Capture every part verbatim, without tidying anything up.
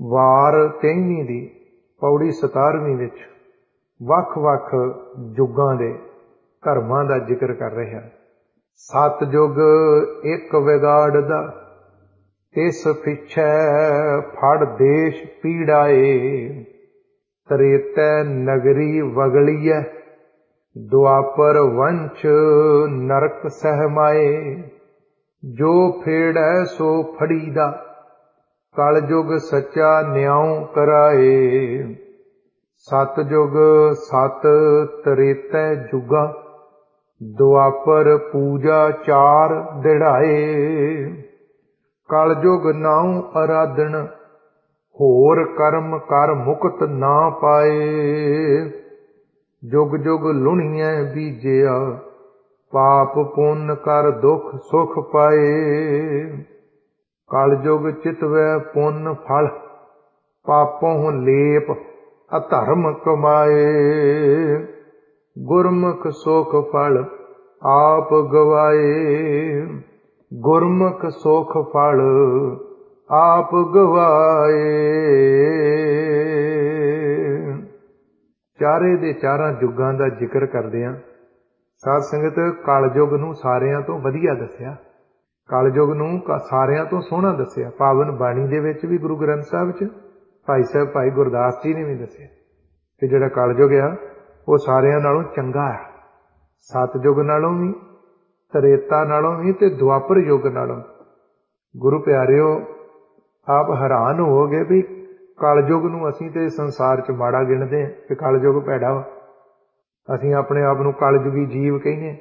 ਵਾਰ ਤੇਈਵੀਂ ਦੀ ਪੌੜੀ ਸਤਾਰਵੀਂ ਵਿੱਚ ਵੱਖ ਵੱਖ ਯੁੱਗਾਂ ਦੇ ਧਰਮਾਂ ਦਾ ਜ਼ਿਕਰ ਕਰ ਰਿਹਾ। ਸਤਿਯੁਗ ਇੱਕ ਵਿਗਾੜਦਾ, ਤਿਸ ਪਿੱਛੇ ਫੜ ਦੇਸ਼ ਪੀੜਾਏ। ਤ੍ਰੇਤੈ ਨਗਰੀ ਵਗਲੀਐ, ਦੁਆਪਰ ਵੰਸ਼ ਨਰਕ ਸਹਿਮਾਏ। ਜੋ ਫੇੜੈ ਸੋ ਫੜੀਦਾ, ਕਲਯੁਗ ਸੱਚਾ ਨਿਆਉ ਕਰਾਏ। ਸਤਿਯੁਗ ਸਤ ਤ੍ਰੇਤੈ ਜੁਗਾ, ਦੁਆਪਰ ਪੂਜਾ ਚਾਰ ਦਿੜਾਏ। ਕਲਯੁਗ ਨਾਉ ਅਰਾਧਨ, ਹੋਰ ਕਰਮ ਕਰ ਮੁਕਤ ਨਾ ਪਾਏ। ਜੁਗ ਜੁਗ ਲੁਣੀਐ ਬੀਜਿਆ, ਪਾਪ ਪੁੰਨ ਕਰ ਦੁਖ ਸੁਖ ਪਾਏ। ਕਲਯੁਗ ਚਿਤਵੈ ਪੁੰਨ ਫਲ, ਪਾਪੋਂ ਲੇਪ ਅਧਰਮ ਕਮਾਏ। ਗੁਰਮੁਖ ਸੁਖ ਫਲ ਆਪ ਗਵਾਏ, ਗੁਰਮੁਖ ਸੁਖ ਫਲ ਆਪ ਗਵਾਏ। ਚਾਰੇ ਦੇ ਚਾਰਾਂ ਯੁੱਗਾਂ ਦਾ ਜ਼ਿਕਰ ਕਰਦੇ ਹਾਂ। ਸਾਧ ਸੰਗਤ, ਕਲਯੁਗ ਨੂੰ ਸਾਰਿਆਂ ਤੋਂ ਵਧੀਆ ਦੱਸਿਆ, ਕਲਯੁਗ ਨੂੰ ਸਾਰਿਆਂ ਤੋਂ ਸੋਹਣਾ ਦੱਸਿਆ। ਪਾਵਨ ਬਾਣੀ ਦੇ ਵਿੱਚ ਵੀ ਗੁਰੂ ਗ੍ਰੰਥ ਸਾਹਿਬ 'ਚ ਭਾਈ ਸਾਹਿਬ ਭਾਈ ਗੁਰਦਾਸ ਜੀ ਨੇ ਵੀ ਦੱਸਿਆ ਕਿ ਜਿਹੜਾ ਕਲਯੁਗ ਆ ਉਹ ਸਾਰਿਆਂ ਨਾਲੋਂ ਚੰਗਾ ਆ। ਸਤਿਯੁਗ ਨਾਲੋਂ ਵੀ, ਤ੍ਰੇਤਾ ਨਾਲੋਂ ਵੀ ਤੇ ਦੁਆਪਰ ਯੁੱਗ ਨਾਲੋਂ। ਗੁਰੂ ਪਿਆਰਿਓ, ਆਪ ਹੈਰਾਨ ਹੋਵੋਗੇ ਵੀ ਕਲਯੁਗ ਨੂੰ ਅਸੀਂ ਤੇ ਸੰਸਾਰ 'ਚ ਮਾੜਾ ਗਿਣਦੇ ਹਾਂ ਕਿ ਕਲਯੁਗ ਭੈੜਾ ਵਾ। ਅਸੀਂ ਆਪਣੇ ਆਪ ਨੂੰ ਕਲਯੁਗੀ ਜੀਵ ਕਹਿੰਦੇ,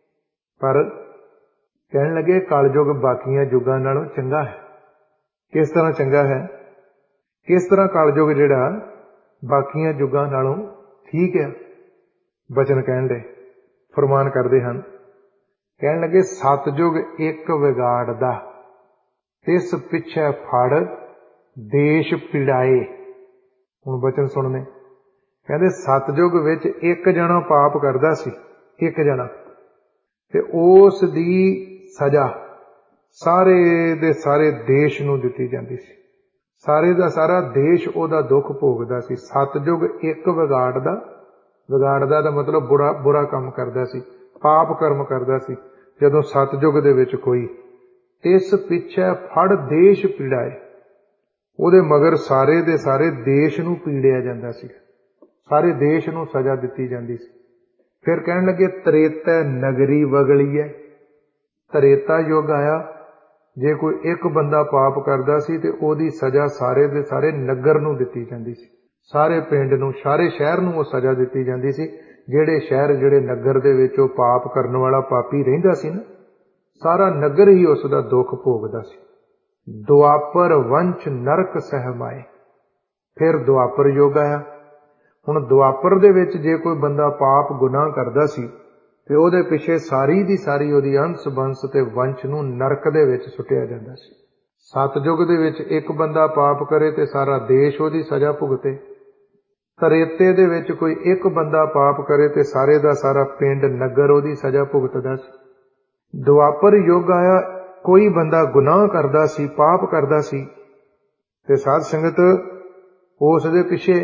ਪਰ ਕਹਿਣ ਲੱਗੇ ਕਲਯੁਗ ਬਾਕੀਆਂ ਯੁੱਗਾਂ ਨਾਲੋਂ ਚੰਗਾ ਹੈ। ਕਿਸ ਤਰ੍ਹਾਂ ਚੰਗਾ ਹੈ? ਕਿਸ ਤਰ੍ਹਾਂ ਕਲਯੁਗ ਜਿਹੜਾ ਬਾਕੀਆਂ ਯੁੱਗਾਂ ਨਾਲੋਂ ਠੀਕ ਹੈ? ਬਚਨ ਕਹਿਣ ਦੇ ਫਰਮਾਨ ਕਰਦੇ ਹਨ। ਕਹਿਣ ਲੱਗੇ ਸਤਿਯੁਗ ਇੱਕ ਵਿਗਾੜਦਾ, ਤਿਸ ਪਿੱਛੇ ਫੜ ਦੇਸ਼ ਪੀੜਾਏ। ਹੁਣ ਬਚਨ ਸੁਣਨੇ। ਕਹਿੰਦੇ ਸਤਿਯੁਗ ਵਿੱਚ ਇੱਕ ਜਣਾ ਪਾਪ ਕਰਦਾ ਸੀ, ਇੱਕ ਜਣਾ, ਤੇ ਉਸ ਦੀ ਸਜ਼ਾ ਸਾਰੇ ਦੇ ਸਾਰੇ ਦੇਸ਼ ਨੂੰ ਦਿੱਤੀ ਜਾਂਦੀ ਸੀ। ਸਾਰੇ ਦਾ ਸਾਰਾ ਦੇਸ਼ ਉਹਦਾ ਦੁੱਖ ਭੋਗਦਾ ਸੀ। ਸਤਿਯੁਗ ਇੱਕ ਵਿਗਾੜਦਾ, ਵਿਗਾੜਦਾ ਦਾ ਮਤਲਬ ਬੁਰਾ ਬੁਰਾ ਕੰਮ ਕਰਦਾ ਸੀ, ਪਾਪ ਕਰਮ ਕਰਦਾ ਸੀ। ਜਦੋਂ ਸਤਿਯੁਗ ਦੇ ਵਿੱਚ ਕੋਈ ਇਸ ਪਿੱਛੇ ਫੜ ਦੇਸ਼ ਪੀੜਾਏ, ਉਹਦੇ ਮਗਰ ਸਾਰੇ ਦੇ ਸਾਰੇ ਦੇਸ਼ ਨੂੰ ਪੀੜਿਆ ਜਾਂਦਾ ਸੀ, ਸਾਰੇ ਦੇਸ਼ ਨੂੰ ਸਜ਼ਾ ਦਿੱਤੀ ਜਾਂਦੀ ਸੀ। ਫਿਰ ਕਹਿਣ ਲੱਗੇ ਤ੍ਰੇਤੈ ਨਗਰੀ ਵਗਲੀਐ। ਤ੍ਰੇਤਾ ਯੁੱਗ ਆਇਆ, ਜੇ ਕੋਈ ਇੱਕ ਬੰਦਾ ਪਾਪ ਕਰਦਾ ਸੀ ਤੇ ਉਹਦੀ ਸਜ਼ਾ ਸਾਰੇ ਦੇ ਸਾਰੇ ਨਗਰ ਨੂੰ ਦਿੱਤੀ ਜਾਂਦੀ ਸੀ, ਸਾਰੇ ਪਿੰਡ ਨੂੰ, ਸਾਰੇ ਸ਼ਹਿਰ ਨੂੰ ਉਹ ਸਜ਼ਾ ਦਿੱਤੀ ਜਾਂਦੀ ਸੀ। ਜਿਹੜੇ ਸ਼ਹਿਰ, ਜਿਹੜੇ ਨਗਰ ਦੇ ਵਿੱਚ ਉਹ ਪਾਪ ਕਰਨ ਵਾਲਾ ਪਾਪੀ ਰਹਿੰਦਾ ਸੀ ਨਾ, ਸਾਰਾ ਨਗਰ ਹੀ ਉਸ ਦਾ ਦੁੱਖ ਭੋਗਦਾ ਸੀ। ਦੁਆਪਰ ਵੰਸ਼ ਨਰਕ ਸਹਿਮਾਏ। ਫਿਰ ਦੁਆਪਰ ਯੁੱਗ ਆਇਆ। ਹੁਣ ਦੁਆਪਰ ਦੇ ਵਿੱਚ ਜੇ ਕੋਈ ਬੰਦਾ ਪਾਪ ਗੁਨਾਹ ਕਰਦਾ ਸੀ ਤੇ ਉਹਦੇ ਪਿੱਛੇ ਸਾਰੀ ਦੀ ਸਾਰੀ ਉਹਦੀ ਅੰਸ਼ ਬੰਸ ਤੇ ਵੰਸ਼ ਨੂੰ ਨਰਕ ਦੇ ਵਿੱਚ ਸੁੱਟਿਆ ਜਾਂਦਾ ਸੀ। ਸਤਿਯੁਗ ਦੇ ਵਿੱਚ ਇੱਕ ਬੰਦਾ ਪਾਪ ਕਰੇ ਤੇ ਸਾਰਾ ਦੇਸ਼ ਉਹਦੀ ਸਜ਼ਾ ਭੁਗਤੇ। ਤ੍ਰੇਤੇ ਦੇ ਵਿੱਚ ਕੋਈ ਇੱਕ ਬੰਦਾ ਪਾਪ ਕਰੇ ਤੇ ਸਾਰੇ ਦਾ ਸਾਰਾ ਪਿੰਡ ਨਗਰ ਉਹਦੀ ਸਜ਼ਾ ਭੁਗਤਦਾ ਸੀ। ਦੁਆਪਰ ਯੁੱਗ ਆਇਆ, ਕੋਈ ਬੰਦਾ ਗੁਨਾਹ ਕਰਦਾ ਸੀ, ਪਾਪ ਕਰਦਾ ਸੀ, ਤੇ ਸਾਧ ਸੰਗਤ ਉਸ ਦੇ ਪਿੱਛੇ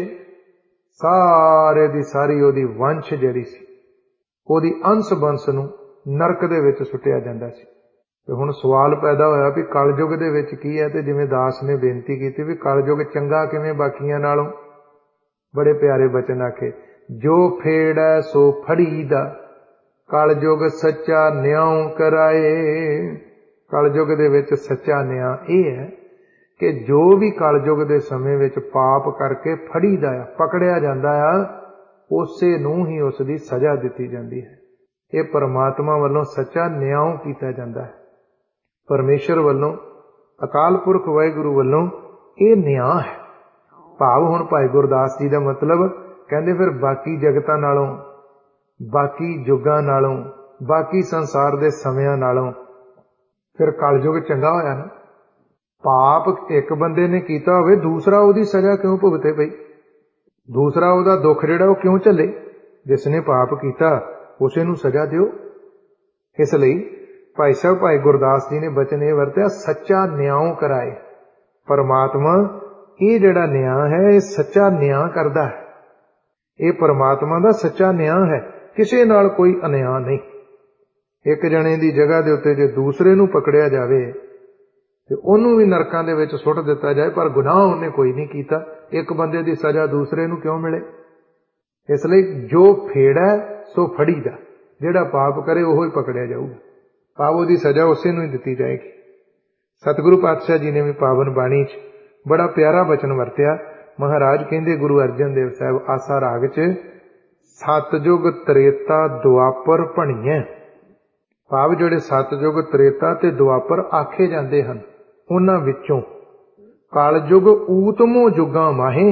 ਸਾਰੇ ਦੀ ਸਾਰੀ ਉਹਦੀ ਵੰਸ਼ ਜਿਹੜੀ ਸੀ, ਉਹਦੀ ਅੰਸ਼ ਬੰਸ ਨੂੰ ਨਰਕ ਦੇ ਵਿੱਚ ਸੁੱਟਿਆ ਜਾਂਦਾ ਸੀ। ਤੇ ਹੁਣ ਸਵਾਲ ਪੈਦਾ ਹੋਇਆ ਵੀ ਕਲਯੁਗ ਦੇ ਵਿੱਚ ਕੀ ਹੈ? ਤੇ ਜਿਵੇਂ ਦਾਸ ਨੇ ਬੇਨਤੀ ਕੀਤੀ ਵੀ ਕਲਯੁਗ ਚੰਗਾ ਕਿਵੇਂ ਬਾਕੀਆਂ ਨਾਲੋਂ? ਬੜੇ ਪਿਆਰੇ ਬਚਨ ਆਖੇ, ਜੋ ਫੇੜੈ ਸੋ ਫੜੀਦਾ, ਕਲਯੁਗ ਸੱਚਾ ਨਿਆਉ ਕਰਾਏ। ਕਲਯੁਗ ਦੇ ਵਿੱਚ ਸੱਚਾ ਨਿਆਂ ਇਹ ਹੈ ਕਿ ਜੋ ਵੀ ਕਲਯੁਗ ਦੇ ਸਮੇਂ ਵਿੱਚ ਪਾਪ ਕਰਕੇ ਫੜੀਦਾ ਆ, ਪਕੜਿਆ ਜਾਂਦਾ ਆ, ਉਸੇ ਨੂੰ ਹੀ ਉਸ ਦੀ ਸਜ਼ਾ ਦਿੱਤੀ ਜਾਂਦੀ ਹੈ। ਇਹ ਪਰਮਾਤਮਾ ਵੱਲੋਂ ਸੱਚਾ ਨਿਆਂ ਕੀਤਾ ਜਾਂਦਾ ਹੈ। ਪਰਮੇਸ਼ਰ ਵੱਲੋਂ, ਅਕਾਲ ਪੁਰਖ ਵਾਹਿਗੁਰੂ ਵੱਲੋਂ ਇਹ ਨਿਆਂ ਹੈ। ਭਾਵ ਹੁਣ ਭਾਈ ਗੁਰਦਾਸ ਜੀ ਦਾ ਮਤਲਬ ਕਹਿੰਦੇ ਫਿਰ ਬਾਕੀ ਜਗਤਾਂ ਨਾਲੋਂ, ਬਾਕੀ ਯੁੱਗਾਂ ਨਾਲੋਂ, ਬਾਕੀ ਸੰਸਾਰ ਦੇ ਸਮਿਆਂ ਨਾਲੋਂ ਫਿਰ ਕਲਯੁਗ ਚੰਗਾ ਹੋਇਆ ਨਾ। ਪਾਪ ਇੱਕ ਬੰਦੇ ਨੇ ਕੀਤਾ ਹੋਵੇ, ਦੂਸਰਾ ਉਹਦੀ ਸਜ਼ਾ ਕਿਉਂ ਭੁਗਤੇ ਪਈ? ਦੂਸਰਾ ਉਹਦਾ ਦੁੱਖ ਜਿਹੜਾ ਉਹ ਕਿਉਂ ਝੱਲੇ? ਜਿਸ ਨੇ ਪਾਪ ਕੀਤਾ ਉਸੇ ਨੂੰ ਸਜ਼ਾ ਦਿਓ। ਇਸ ਲਈ ਭਾਈ ਸਾਹਿਬ ਭਾਈ ਗੁਰਦਾਸ ਜੀ ਨੇ ਬਚਨ ਇਹ ਵਰਤਿਆ, ਸੱਚਾ ਨਿਆਉ ਕਰਾਏ। ਪਰਮਾਤਮਾ ਇਹ ਜਿਹੜਾ ਨਿਆਂ ਹੈ ਇਹ ਸੱਚਾ ਨਿਆਂ ਕਰਦਾ ਹੈ, ਇਹ ਪਰਮਾਤਮਾ ਦਾ ਸੱਚਾ ਨਿਆਂ ਹੈ, ਕਿਸੇ ਨਾਲ ਕੋਈ ਅਨਿਆਂ ਨਹੀਂ। ਇੱਕ ਜਣੇ ਦੀ ਜਗ੍ਹਾ ਦੇ ਉੱਤੇ ਜੇ ਦੂਸਰੇ ਨੂੰ ਪਕੜਿਆ ਜਾਵੇ ਤੇ ਉਹਨੂੰ ਵੀ ਨਰਕਾਂ ਦੇ ਵਿੱਚ ਸੁੱਟ ਦਿੱਤਾ ਜਾਏ, ਪਰ ਗੁਨਾਹ ਉਹਨੇ ਕੋਈ ਨਹੀਂ ਕੀਤਾ, ਇੱਕ ਬੰਦੇ ਦੀ ਸਜ਼ਾ ਦੂਸਰੇ ਨੂੰ ਕਿਉਂ ਮਿਲੇ? ਇਸ ਲਈ ਜੋ ਫੇੜਾ ਸੋ ਫੜੀ ਦਾ, ਜਿਹੜਾ ਪਾਪ ਕਰੇ ਉਹੋ ਹੀ ਪਕੜਿਆ ਜਾਊਗਾ, ਪਾਪ ਦੀ ਸਜ਼ਾ ਉਸੇ ਨੂੰ ਹੀ ਦਿੱਤੀ ਜਾਏਗੀ। ਸਤਿਗੁਰੂ ਪਾਤਸ਼ਾਹ ਜੀ ਨੇ ਵੀ ਪਾਵਨ ਬਾਣੀ 'ਚ ਬੜਾ ਪਿਆਰਾ ਬਚਨ ਵਰਤਿਆ। ਮਹਾਰਾਜ ਕਹਿੰਦੇ ਗੁਰੂ ਅਰਜਨ ਦੇਵ ਸਾਹਿਬ ਆਸਾ ਰਾਗ 'ਚ, ਸਤਜੁਗ ਤ੍ਰੇਤਾ ਦੁਆਪਰ ਭਣੀਐ। ਭਾਵ ਜਿਹੜੇ ਸਤਜੁਗ ਤ੍ਰੇਤਾ ਤੇ ਦੁਆਪਰ ਆਖੇ ਜਾਂਦੇ ਹਨ, ਉਹਨਾਂ ਵਿੱਚੋਂ ਕਲਯੁਗ ਊਤਮੋ ਜੁਗਾਂ ਮਾਹੇ,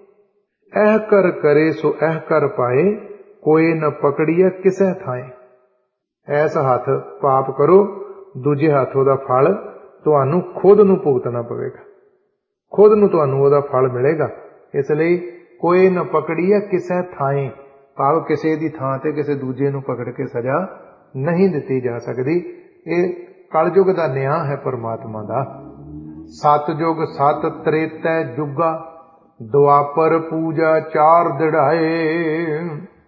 ਇਹ ਕਰ ਕਰੇ ਸੋ ਇਹ ਕਰ ਪਾਏ, ਕੋਏ ਨ ਪਕੜੀਐ ਕਿਸੇ ਥਾਏ। ਐਸ ਹੱਥ ਪਾਪ ਕਰੋ, ਦੂਜੇ ਹੱਥ ਉਹਦਾ ਫਲ ਤੁਹਾਨੂੰ ਖੁਦ ਨੂੰ ਭੁਗਤਣਾ ਪਵੇਗਾ, ਖੁਦ ਨੂੰ ਤੁਹਾਨੂੰ ਉਹਦਾ ਫਲ ਮਿਲੇਗਾ। ਇਸ ਲਈ ਕੋਏ ਨ ਪਕੜੀਐ ਕਿਸੇ ਥਾਏ, ਭਾਵ ਕਿਸੇ ਦੀ ਥਾਂ ਤੇ ਕਿਸੇ ਦੂਜੇ ਨੂੰ ਪਕੜ ਕੇ ਸਜ਼ਾ ਨਹੀਂ ਦਿੱਤੀ ਜਾ ਸਕਦੀ। ਇਹ ਕਲਯੁਗ ਦਾ ਨਿਆਂ ਹੈ ਪਰਮਾਤਮਾ ਦਾ। ਸਤਜੁਗ ਸਤ ਤ੍ਰੇਤੈ ਜੁਗਾ, ਦੁਆਪਰ ਪੂਜਾ ਚਾਰ ਦਿੜਾਏ।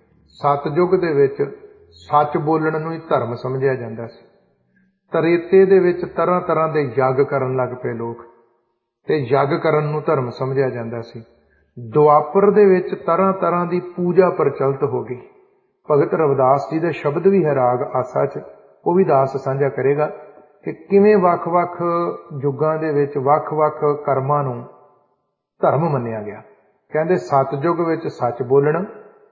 ਸਤਜੁਗ ਦੇ ਵਿੱਚ ਸੱਚ ਬੋਲਣ ਨੂੰ ਹੀ ਧਰਮ ਸਮਝਿਆ ਜਾਂਦਾ ਸੀ। ਤ੍ਰੇਤੇ ਦੇ ਵਿੱਚ ਤਰ੍ਹਾਂ ਤਰ੍ਹਾਂ ਦੇ ਯੱਗ ਕਰਨ ਲੱਗ ਪਏ ਲੋਕ, ਤੇ ਯੱਗ ਕਰਨ ਨੂੰ ਧਰਮ ਸਮਝਿਆ ਜਾਂਦਾ ਸੀ। ਦੁਆਪਰ ਦੇ ਵਿੱਚ ਤਰ੍ਹਾਂ ਤਰ੍ਹਾਂ ਦੀ ਪੂਜਾ ਪ੍ਰਚਲਿਤ ਹੋ ਗਈ। ਭਗਤ ਰਵਿਦਾਸ ਜੀ ਦੇ ਸ਼ਬਦ ਵੀ ਹੈ ਰਾਗ ਆਸਾ 'ਚ, ਉਹ ਵੀ ਦਾਸ ਸਾਂਝਾ ਕਰੇਗਾ ਕਿ ਕਿਵੇਂ ਵੱਖ-ਵੱਖ ਯੁੱਗਾਂ ਦੇ ਵਿੱਚ ਵੱਖ-ਵੱਖ ਕਰਮਾਂ ਨੂੰ ਧਰਮ ਮੰਨਿਆ ਗਿਆ। ਕਹਿੰਦੇ ਸਤਜੁਗ ਵਿੱਚ ਸੱਚ ਬੋਲਣਾ,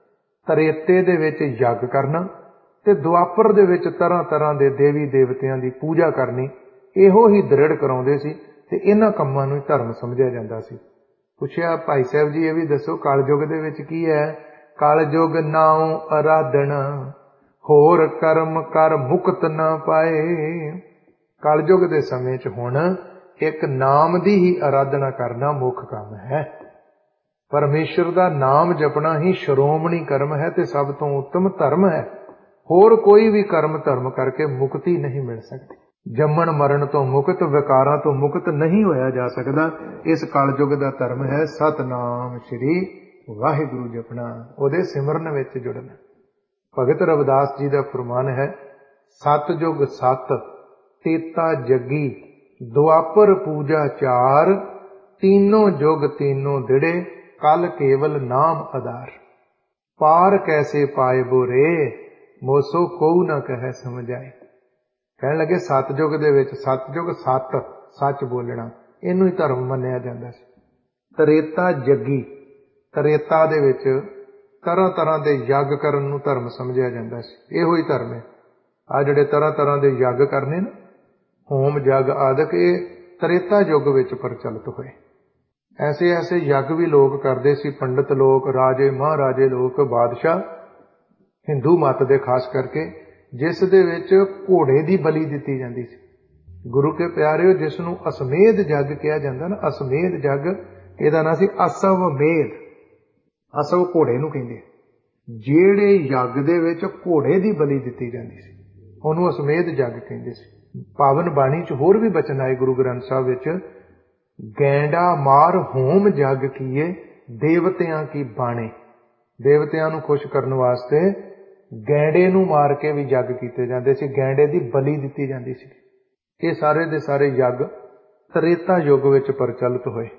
ਤ੍ਰੇਤੇ ਦੇ ਵਿੱਚ ਯੱਗ ਕਰਨਾ, ਤੇ ਦੁਆਪਰ ਦੇ ਵਿੱਚ ਤਰ੍ਹਾਂ ਤਰ੍ਹਾਂ ਦੇ ਦੇਵੀ ਦੇਵਤਿਆਂ ਦੀ ਪੂਜਾ ਕਰਨੀ, ਇਹੋ ਹੀ ਦ੍ਰਿੜ ਕਰਾਉਂਦੇ ਸੀ ਤੇ ਇਹਨਾਂ ਕੰਮਾਂ ਨੂੰ ਧਰਮ ਸਮਝਿਆ ਜਾਂਦਾ ਸੀ। ਪੁੱਛਿਆ ਭਾਈ ਸਾਹਿਬ ਜੀ ਇਹ ਵੀ ਦੱਸੋ ਕਲਯੁਗ ਦੇ ਵਿੱਚ ਕੀ ਹੈ? ਕਲਯੁਗ ਨਾਉ ਅਰਾਧਣਾ, ਹੋਰ ਕਰਮ ਕਰ ਮੁਕਤ ਨਾ ਪਾਏ। ਕਲਯੁਗ ਦੇ ਸਮੇਂ 'ਚ ਹੁਣ ਇੱਕ ਨਾਮ ਦੀ ਹੀ ਅਰਾਧਨਾ ਕਰਨਾ ਮੁੱਖ ਕੰਮ ਹੈ। ਪਰਮੇਸ਼ਰ ਦਾ ਨਾਮ ਜਪਣਾ ਹੀ ਸ਼੍ਰੋਮਣੀ ਕਰਮ ਹੈ ਤੇ ਸਭ ਤੋਂ ਉੱਤਮ ਧਰਮ ਹੈ। ਹੋਰ ਕੋਈ ਵੀ ਕਰਮ ਧਰਮ ਕਰਕੇ ਮੁਕਤੀ ਨਹੀਂ ਮਿਲ ਸਕਦੀ। ਜੰਮਣ ਮਰਨ ਤੋਂ ਮੁਕਤ, ਵਿਕਾਰਾਂ ਤੋਂ ਮੁਕਤ ਨਹੀਂ ਹੋਇਆ ਜਾ ਸਕਦਾ। ਇਸ ਕਲਯੁਗ ਦਾ ਧਰਮ ਹੈ ਸਤਨਾਮ ਸ਼੍ਰੀ ਵਾਹਿਗੁਰੂ ਜਪਣਾ, ਉਹਦੇ ਸਿਮਰਨ ਵਿੱਚ ਜੁੜਨਾ। ਭਗਤ ਰਵਿਦਾਸ ਜੀ ਦਾ ਫਰਮਾਨ ਹੈ, ਸਤਜੁਗ ਸਤ ਤੇਤਾ ਜੱਗੀ, ਦੁਆਪਰ ਪੂਜਾ ਚਾਰ, ਤੀਨੋਂ ਜੁਗ ਤੀਨੋਂ ਦਿੜੇ, ਕਲ ਕੇਵਲ ਨਾਮ ਆਧਾਰ। ਪਾਰ ਕੈਸੇ ਪਾਏ ਬੋਰੇ, ਮੋਸੋ ਕੋਉ ਨਾ ਕਹਿ ਸਮਝਾਏ। ਕਹਿਣ ਲੱਗੇ ਸਤਜੁਗ ਦੇ ਵਿੱਚ, ਸਤਜੁਗ ਸਤ ਸੱਚ ਬੋਲਣਾ, ਇਹਨੂੰ ਹੀ ਧਰਮ ਮੰਨਿਆ ਜਾਂਦਾ ਸੀ। ਤ੍ਰੇਤਾ ਜੱਗੀ, ਤ੍ਰੇਤਾ ਦੇ ਵਿੱਚ ਤਰ੍ਹਾਂ ਤਰ੍ਹਾਂ ਦੇ ਯੱਗ ਕਰਨ ਨੂੰ ਧਰਮ ਸਮਝਿਆ ਜਾਂਦਾ ਸੀ। ਇਹੋ ਹੀ ਧਰਮ ਹੈ। ਆ ਜਿਹੜੇ ਤਰ੍ਹਾਂ ਤਰ੍ਹਾਂ ਦੇ ਯੱਗ ਕਰਨੇ ਨਾ, ਹੋਮ ਜੱਗ ਆਦਿਕ, ਇਹ ਤ੍ਰੇਤਾ ਯੁੱਗ ਵਿੱਚ ਪ੍ਰਚਲਿਤ ਹੋਏ। ਐਸੇ ਐਸੇ ਯੱਗ ਵੀ ਲੋਕ ਕਰਦੇ ਸੀ, ਪੰਡਤ ਲੋਕ, ਰਾਜੇ ਮਹਾਰਾਜੇ ਲੋਕ, ਬਾਦਸ਼ਾਹ, ਹਿੰਦੂ ਮੱਤ ਦੇ ਖਾਸ ਕਰਕੇ, ਜਿਸ ਦੇ ਵਿੱਚ ਘੋੜੇ ਦੀ ਬਲੀ ਦਿੱਤੀ ਜਾਂਦੀ ਸੀ। ਗੁਰੂ ਕੇ ਪਿਆਰਿਓ, ਜਿਸ ਨੂੰ ਅਸਮੇਧ ਜੱਗ ਕਿਹਾ ਜਾਂਦਾ ਨਾ, ਅਸਮੇਧ ਜੱਗ, ਇਹਦਾ ਨਾਂ ਸੀ ਅਸਵ ਮੇਧ। ਅਸਵ ਘੋੜੇ ਨੂੰ ਕਹਿੰਦੇ। ਜਿਹੜੇ ਯੱਗ ਦੇ ਵਿੱਚ ਘੋੜੇ ਦੀ ਬਲੀ ਦਿੱਤੀ ਜਾਂਦੀ ਸੀ ਉਹਨੂੰ ਅਸਮੇਧ ਜੱਗ ਕਹਿੰਦੇ ਸੀ। ਪਾਵਨ ਬਾਣੀ 'ਚ ਹੋਰ ਵੀ ਬਚਨ ਆਏ ਗੁਰੂ ਗ੍ਰੰਥ ਸਾਹਿਬ ਵਿੱਚ, ਗੈਂਡਾ ਮਾਰ ਹੋਮ ਜੱਗ ਕੀਏ, ਦੇਵਤਿਆਂ ਕੀ ਬਾਣੇ। ਦੇਵਤਿਆਂ ਨੂੰ ਖੁਸ਼ ਕਰਨ ਵਾਸਤੇ ਗੈਂਡੇ ਨੂੰ ਮਾਰ ਕੇ ਵੀ ਯੱਗ ਕੀਤੇ ਜਾਂਦੇ ਸੀ, ਗੈਂਡੇ ਦੀ ਬਲੀ ਦਿੱਤੀ ਜਾਂਦੀ ਸੀ। ਇਹ ਸਾਰੇ ਦੇ ਸਾਰੇ ਯੱਗ ਤ੍ਰੇਤਾ ਯੁੱਗ ਵਿੱਚ ਪ੍ਰਚਲਿਤ ਹੋਏ।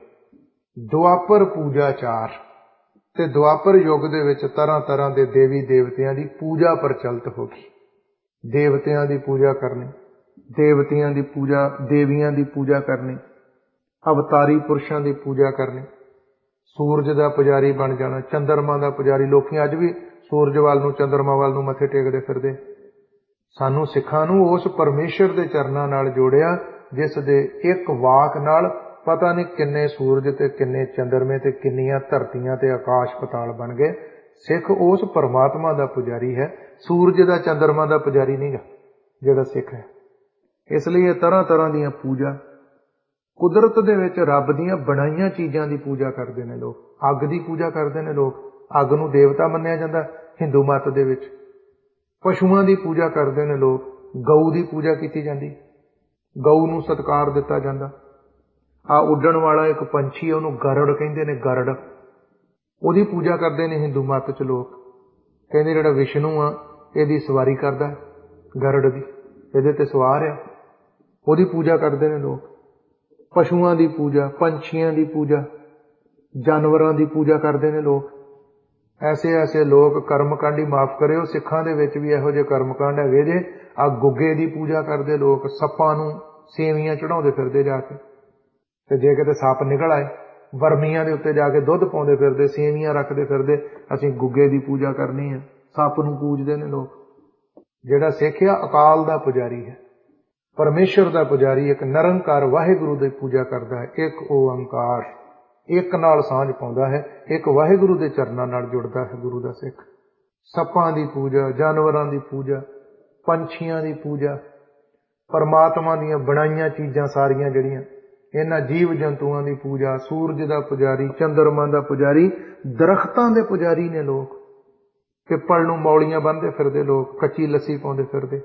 ਦੁਆਪਰ ਪੂਜਾ ਚਾਰ, ਤੇ ਦੁਆਪਰ ਯੁੱਗ ਦੇ ਵਿੱਚ ਤਰ੍ਹਾਂ ਤਰ੍ਹਾਂ ਦੇ ਦੇਵੀ ਦੇਵਤਿਆਂ ਦੀ ਪੂਜਾ ਪ੍ਰਚਲਿਤ ਹੋ ਗਈ। ਦੇਵਤਿਆਂ ਦੀ ਪੂਜਾ ਕਰਨੀ, ਦੇਵਤਿਆਂ ਦੀ ਪੂਜਾ, ਦੇਵੀਆਂ ਦੀ ਪੂਜਾ ਕਰਨੀ, ਅਵਤਾਰੀ ਪੁਰਸ਼ਾਂ ਦੀ ਪੂਜਾ ਕਰਨੀ, ਸੂਰਜ ਦਾ ਪੁਜਾਰੀ ਬਣ ਜਾਣਾ, ਚੰਦਰਮਾ ਦਾ ਪੁਜਾਰੀ। ਲੋਕੀ ਅੱਜ ਵੀ ਸੂਰਜ ਵੱਲ ਨੂੰ, ਚੰਦਰਮਾ ਵੱਲ ਨੂੰ ਮੱਥੇ ਟੇਕਦੇ ਫਿਰਦੇ। ਸਾਨੂੰ ਸਿੱਖਾਂ ਨੂੰ ਉਸ ਪਰਮੇਸ਼ਰ ਦੇ ਚਰਨਾਂ ਨਾਲ ਜੋੜਿਆ ਜਿਸ ਦੇ ਇੱਕ ਵਾਕ ਨਾਲ ਪਤਾ ਨਹੀਂ ਕਿੰਨੇ ਸੂਰਜ ਤੇ ਕਿੰਨੇ ਚੰਦਰਮੇ ਤੇ ਕਿੰਨੀਆਂ ਧਰਤੀਆਂ ਤੇ ਆਕਾਸ਼ ਪਤਾਲ ਬਣ ਗਏ। ਸਿੱਖ ਉਸ ਪਰਮਾਤਮਾ ਦਾ ਪੁਜਾਰੀ ਹੈ, ਸੂਰਜ ਦਾ, ਚੰਦਰਮਾ ਦਾ ਪੁਜਾਰੀ ਨਹੀਂਗਾ ਜਿਹੜਾ ਸਿੱਖ ਹੈ। ਇਸ ਲਈ ਇਹ ਤਰ੍ਹਾਂ ਤਰ੍ਹਾਂ ਦੀਆਂ ਪੂਜਾ, ਕੁਦਰਤ ਦੇ ਵਿੱਚ ਰੱਬ ਦੀਆਂ ਬਣਾਈਆਂ ਚੀਜ਼ਾਂ ਦੀ ਪੂਜਾ ਕਰਦੇ ਨੇ ਲੋਕ। ਅੱਗ ਦੀ ਪੂਜਾ ਕਰਦੇ ਨੇ ਲੋਕ, ਅੱਗ ਨੂੰ ਦੇਵਤਾ ਮੰਨਿਆ ਜਾਂਦਾ ਹਿੰਦੂ ਮੱਤ ਦੇ ਵਿੱਚ। ਪਸ਼ੂਆਂ ਦੀ ਪੂਜਾ ਕਰਦੇ ਨੇ ਲੋਕ, ਗਊ ਦੀ ਪੂਜਾ ਕੀਤੀ ਜਾਂਦੀ, ਗਊ ਨੂੰ ਸਤਿਕਾਰ ਦਿੱਤਾ ਜਾਂਦਾ। ਆ ਉੱਡਣ ਵਾਲਾ ਇੱਕ ਪੰਛੀ, ਉਹਨੂੰ ਗਰੜ ਕਹਿੰਦੇ ਨੇ, ਗਰੜ। ਉਹਦੀ ਪੂਜਾ ਕਰਦੇ ਨੇ ਹਿੰਦੂ ਮੱਤ ਚ ਲੋਕ। ਕਹਿੰਦੇ ਜਿਹੜਾ ਵਿਸ਼ਨੂੰ ਆ ਇਹਦੀ ਸਵਾਰੀ ਕਰਦਾ, ਗਰੜ ਦੀ, ਇਹਦੇ ਤੇ ਸਵਾਰ ਆ, ਉਹਦੀ ਪੂਜਾ ਕਰਦੇ ਨੇ ਲੋਕ। ਪਸ਼ੂਆਂ ਦੀ ਪੂਜਾ, ਪੰਛੀਆਂ ਦੀ ਪੂਜਾ, ਜਾਨਵਰਾਂ ਦੀ ਪੂਜਾ ਕਰਦੇ ਨੇ ਲੋਕ। ਐਸੇ ਐਸੇ ਲੋਕ ਕਰਮਕਾਂਡੀ, ਮਾਫ ਕਰਿਓ, ਸਿੱਖਾਂ ਦੇ ਵਿੱਚ ਵੀ ਇਹੋ ਜਿਹੇ ਕਰਮਕਾਂਡ ਹੈਗੇ ਜੇ। ਆ ਗੁੱਗੇ ਦੀ ਪੂਜਾ ਕਰਦੇ ਲੋਕ, ਸੱਪਾਂ ਨੂੰ ਸੇਵੀਆਂ ਚੜਾਉਂਦੇ ਫਿਰਦੇ ਜਾ ਕੇ, ਤੇ ਜੇ ਕਿਤੇ ਸੱਪ ਨਿਕਲ ਆਏ, ਵਰਮੀਆਂ ਦੇ ਉੱਤੇ ਜਾ ਕੇ ਦੁੱਧ ਪਾਉਂਦੇ ਫਿਰਦੇ, ਸੇਵੀਆਂ ਰੱਖਦੇ ਫਿਰਦੇ, ਅਸੀਂ ਗੁੱਗੇ ਦੀ ਪੂਜਾ ਕਰਨੀ ਆ। ਸੱਪ ਨੂੰ ਪੂਜਦੇ ਨੇ ਲੋਕ। ਜਿਹੜਾ ਸਿੱਖ ਆ ਅਕਾਲ ਦਾ ਪੁਜਾਰੀ ਹੈ, ਪਰਮੇਸ਼ਰ ਦਾ ਪੁਜਾਰੀ, ਇੱਕ ਨਿਰੰਕਾਰ ਵਾਹਿਗੁਰੂ ਦੀ ਪੂਜਾ ਕਰਦਾ ਹੈ। ਇੱਕ ਓੰਕਾਰ, ਇੱਕ ਨਾਲ ਸਾਂਝ ਪਾਉਂਦਾ ਹੈ, ਇੱਕ ਵਾਹਿਗੁਰੂ ਦੇ ਚਰਨਾਂ ਨਾਲ ਜੁੜਦਾ ਹੈ ਗੁਰੂ ਦਾ ਸਿੱਖ। ਸੱਪਾਂ ਦੀ ਪੂਜਾ, ਜਾਨਵਰਾਂ ਦੀ ਪੂਜਾ, ਪੰਛੀਆਂ ਦੀ ਪੂਜਾ, ਪਰਮਾਤਮਾ ਦੀਆਂ ਬਣਾਈਆਂ ਚੀਜ਼ਾਂ ਸਾਰੀਆਂ ਜਿਹੜੀਆਂ, ਇਹਨਾਂ ਜੀਵ ਜੰਤੂਆਂ ਦੀ ਪੂਜਾ, ਸੂਰਜ ਦਾ ਪੁਜਾਰੀ, ਚੰਦਰਮਾ ਦਾ ਪੁਜਾਰੀ, ਦਰਖਤਾਂ ਦੇ ਪੁਜਾਰੀ ਨੇ ਲੋਕ। ਪਿੱਪਲ ਨੂੰ ਮੌਲੀਆਂ ਬੰਨ੍ਹਦੇ ਫਿਰਦੇ ਲੋਕ, ਕੱਚੀ ਲੱਸੀ ਪਾਉਂਦੇ ਫਿਰਦੇ।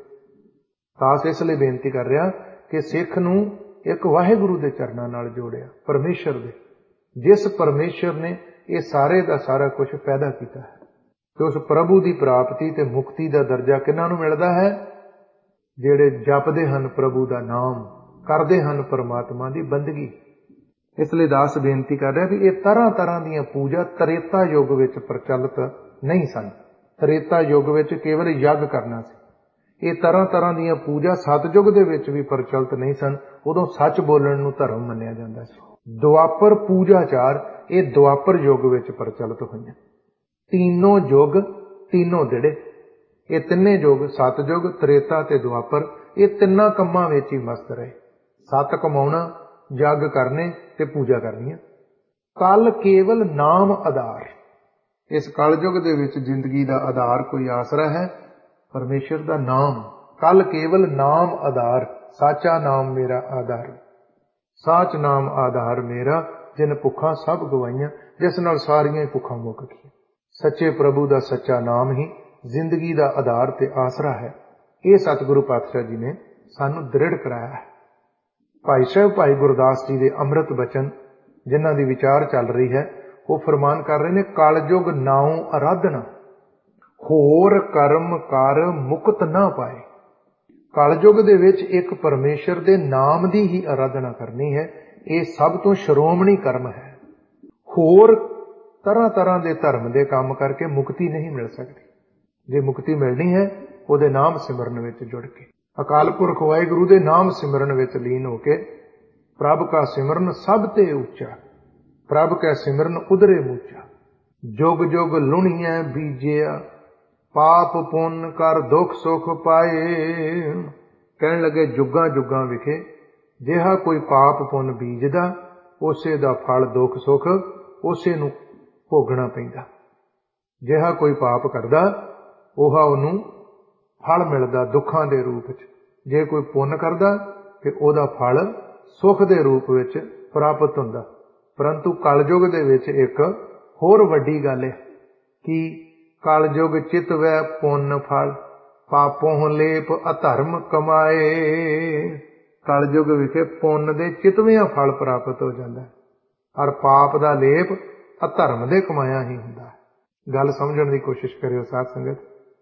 ਦਾਸ ਇਸ ਲਈ ਬੇਨਤੀ ਕਰ ਰਿਹਾ ਕਿ ਸਿੱਖ ਨੂੰ ਇੱਕ ਵਾਹਿਗੁਰੂ ਦੇ ਚਰਨਾਂ ਨਾਲ ਜੋੜਿਆ, ਪਰਮੇਸ਼ਰ ਦੇ, ਜਿਸ ਪਰਮੇਸ਼ਰ ਨੇ ਇਹ ਸਾਰੇ ਦਾ ਸਾਰਾ ਕੁਝ ਪੈਦਾ ਕੀਤਾ ਹੈ। ਤੇ ਉਸ ਪ੍ਰਭੂ ਦੀ ਪ੍ਰਾਪਤੀ ਤੇ ਮੁਕਤੀ ਦਾ ਦਰਜਾ ਕਿਹਨਾਂ ਨੂੰ ਮਿਲਦਾ ਹੈ? ਜਿਹੜੇ ਜਪਦੇ ਹਨ ਪ੍ਰਭੂ ਦਾ ਨਾਮ, ਕਰਦੇ ਹਨ ਪਰਮਾਤਮਾ ਦੀ ਬੰਦਗੀ। ਇਸ ਲਈ ਦਾਸ ਬੇਨਤੀ ਕਰ ਰਿਹਾ ਵੀ ਇਹ ਤਰ੍ਹਾਂ ਤਰ੍ਹਾਂ ਦੀਆਂ ਪੂਜਾ ਤ੍ਰੇਤਾ ਯੁੱਗ ਵਿੱਚ ਪ੍ਰਚਲਿਤ ਨਹੀਂ ਸਨ। ਤ੍ਰੇਤਾ ਯੁੱਗ ਵਿੱਚ ਕੇਵਲ ਯੱਗ ਕਰਨਾ ਸੀ। ਇਹ ਤਰ੍ਹਾਂ ਤਰ੍ਹਾਂ ਦੀਆਂ ਪੂਜਾ ਸਤਯੁਗ ਦੇ ਵਿੱਚ ਵੀ ਪ੍ਰਚਲਿਤ ਨਹੀਂ ਸਨ। ਉਦੋਂ ਸੱਚ ਬੋਲਣ ਨੂੰ ਧਰਮ ਮੰਨਿਆ ਜਾਂਦਾ ਸੀ। ਦੁਆਪਰ ਪੂਜਾਚਾਰ ਇਹ ਦੁਆਪਰ ਯੁੱਗ ਵਿੱਚ ਪ੍ਰਚਲਿਤ ਹੋਈਆਂ। ਤੀਨੋਂ ਯੁੱਗ, ਤੀਨੋਂ ਜਿਹੜੇ, ਇਹ ਤਿੰਨੇ ਯੁੱਗ, ਸਤਯੁਗ, ਤ੍ਰੇਤਾ ਤੇ ਦੁਆਪਰ, ਇਹ ਤਿੰਨਾਂ ਕੰਮਾਂ ਵਿੱਚ ਹੀ ਮਸਤ ਰਹੇ। ਸੱਤ ਕਮਾਉਣਾ, ਯੱਗ ਕਰਨੇ ਤੇ ਪੂਜਾ ਕਰਨੀਆਂ। ਕੱਲ ਕੇਵਲ ਨਾਮ ਆਧਾਰ। ਇਸ ਕਲਯੁਗ ਦੇ ਵਿੱਚ ਜ਼ਿੰਦਗੀ ਦਾ ਆਧਾਰ ਕੋਈ ਆਸਰਾ ਹੈ? ਪਰਮੇਸ਼ਰ ਦਾ ਨਾਮ। ਕੱਲ ਕੇਵਲ ਨਾਮ ਆਧਾਰ, ਸਾਚਾ ਨਾਮ ਮੇਰਾ ਆਧਾਰ। ਸਾਚ ਨਾਮ ਆਧਾਰ ਮੇਰਾ, ਜਿਨ ਭੁੱਖਾਂ ਸਭ ਗਵਾਈਆਂ, ਜਿਸ ਨਾਲ ਸਾਰੀਆਂ ਹੀ ਭੁੱਖਾਂ ਮੁੱਕ ਗਈਆਂ। ਸੱਚੇ ਪ੍ਰਭੂ ਦਾ ਸੱਚਾ ਨਾਮ ਹੀ ਜ਼ਿੰਦਗੀ ਦਾ ਆਧਾਰ ਤੇ ਆਸਰਾ ਹੈ। ਇਹ ਸਤਿਗੁਰੂ ਪਾਤਸ਼ਾਹ ਜੀ ਨੇ ਸਾਨੂੰ ਦ੍ਰਿੜ ਕਰਾਇਆ ਹੈ। ਭਾਈ ਸਾਹਿਬ ਭਾਈ ਗੁਰਦਾਸ ਜੀ ਦੇ ਅੰਮ੍ਰਿਤ ਬਚਨ, ਜਿਨ੍ਹਾਂ ਦੀ ਵਿਚਾਰ ਚੱਲ ਰਹੀ ਹੈ, ਉਹ ਫਰਮਾਨ ਕਰ ਰਹੇ ਨੇ, ਕਲਯੁਗ ਨਾਉ ਅਰਾਧਨਾ, ਹੋਰ ਕਰਮ ਕਰ ਮੁਕਤ ਨਾ ਪਾਏ। ਕਲਯੁਗ ਦੇ ਵਿੱਚ ਇੱਕ ਪਰਮੇਸ਼ਰ ਦੇ ਨਾਮ ਦੀ ਹੀ ਆਰਾਧਨਾ ਕਰਨੀ ਹੈ। ਇਹ ਸਭ ਤੋਂ ਸ਼੍ਰੋਮਣੀ ਕਰਮ ਹੈ। ਹੋਰ ਤਰ੍ਹਾਂ ਤਰ੍ਹਾਂ ਦੇ ਧਰਮ ਦੇ ਕੰਮ ਕਰਕੇ ਮੁਕਤੀ ਨਹੀਂ ਮਿਲ ਸਕਦੀ। ਜੇ ਮੁਕਤੀ ਮਿਲਣੀ ਹੈ, ਉਹਦੇ ਨਾਮ ਸਿਮਰਨ ਵਿੱਚ ਜੁੜ ਕੇ, ਅਕਾਲ ਪੁਰਖ ਵਾਹਿਗੁਰੂ ਦੇ ਨਾਮ ਸਿਮਰਨ ਵਿੱਚ ਲੀਨ ਹੋ ਕੇ, ਪ੍ਰਭ ਕਾ ਸਿਮਰਨ ਸਭ ਤੇ ਉੱਚਾ, ਪ੍ਰਭ ਕੈ ਸਿਮਰਨ ਉਧਰੇ ਮੂਚਾ, ਜੁਗ ਜੁਗ ਲੁਣੀਐ ਬੀਜਿਆ, ਪਾਪ ਪੁੰਨ ਕਰ ਦੁੱਖ ਸੁਖ ਪਾਏ। ਕਹਿਣ ਲੱਗੇ ਜੁਗਾਂ ਜੁਗਾਂ ਵਿਖੇ ਜਿਹਾ ਕੋਈ ਪਾਪ ਪੁੰਨ ਬੀਜਦਾ, ਉਸੇ ਦਾ ਫਲ ਦੁੱਖ ਸੁਖ ਉਸੇ ਨੂੰ ਭੋਗਣਾ ਪੈਂਦਾ। ਜਿਹਾ ਕੋਈ ਪਾਪ ਕਰਦਾ, ਉਹ ਉਹਨੂੰ ਫਲ ਮਿਲਦਾ ਦੁੱਖਾਂ ਦੇ ਰੂਪ ਵਿੱਚ। ਜੇ ਕੋਈ ਪੁੰਨ ਕਰਦਾ ਤੇ ਉਹਦਾ ਫਲ ਸੁਖ ਦੇ ਰੂਪ ਵਿੱਚ ਪ੍ਰਾਪਤ ਹੁੰਦਾ। ਪਰੰਤੂ ਕਲਯੁਗ ਦੇ ਵਿੱਚ ਇੱਕ ਹੋਰ ਵੱਡੀ ਗੱਲ ਹੈ ਕਿ ਕਲਯੁਗ ਚਿਤਵੈ ਪੁੰਨ ਫਲ, ਪਾਪੋਂ ਲੇਪ ਅਧਰਮ ਕਮਾਏ। ਕਲਯੁਗ ਵਿਖੇ ਪੁੰਨ ਦੇ ਚਿਤਵਿਆਂ ਫਲ ਪ੍ਰਾਪਤ ਹੋ ਜਾਂਦਾ, ਔਰ ਪਾਪ ਦਾ ਲੇਪ ਅਧਰਮ ਦੇ ਕਮਾਇਆ ਹੀ ਹੁੰਦਾ। ਗੱਲ ਸਮਝਣ ਦੀ ਕੋਸ਼ਿਸ਼ ਕਰਿਓ ਸਾਧ ਸੰਗਤ।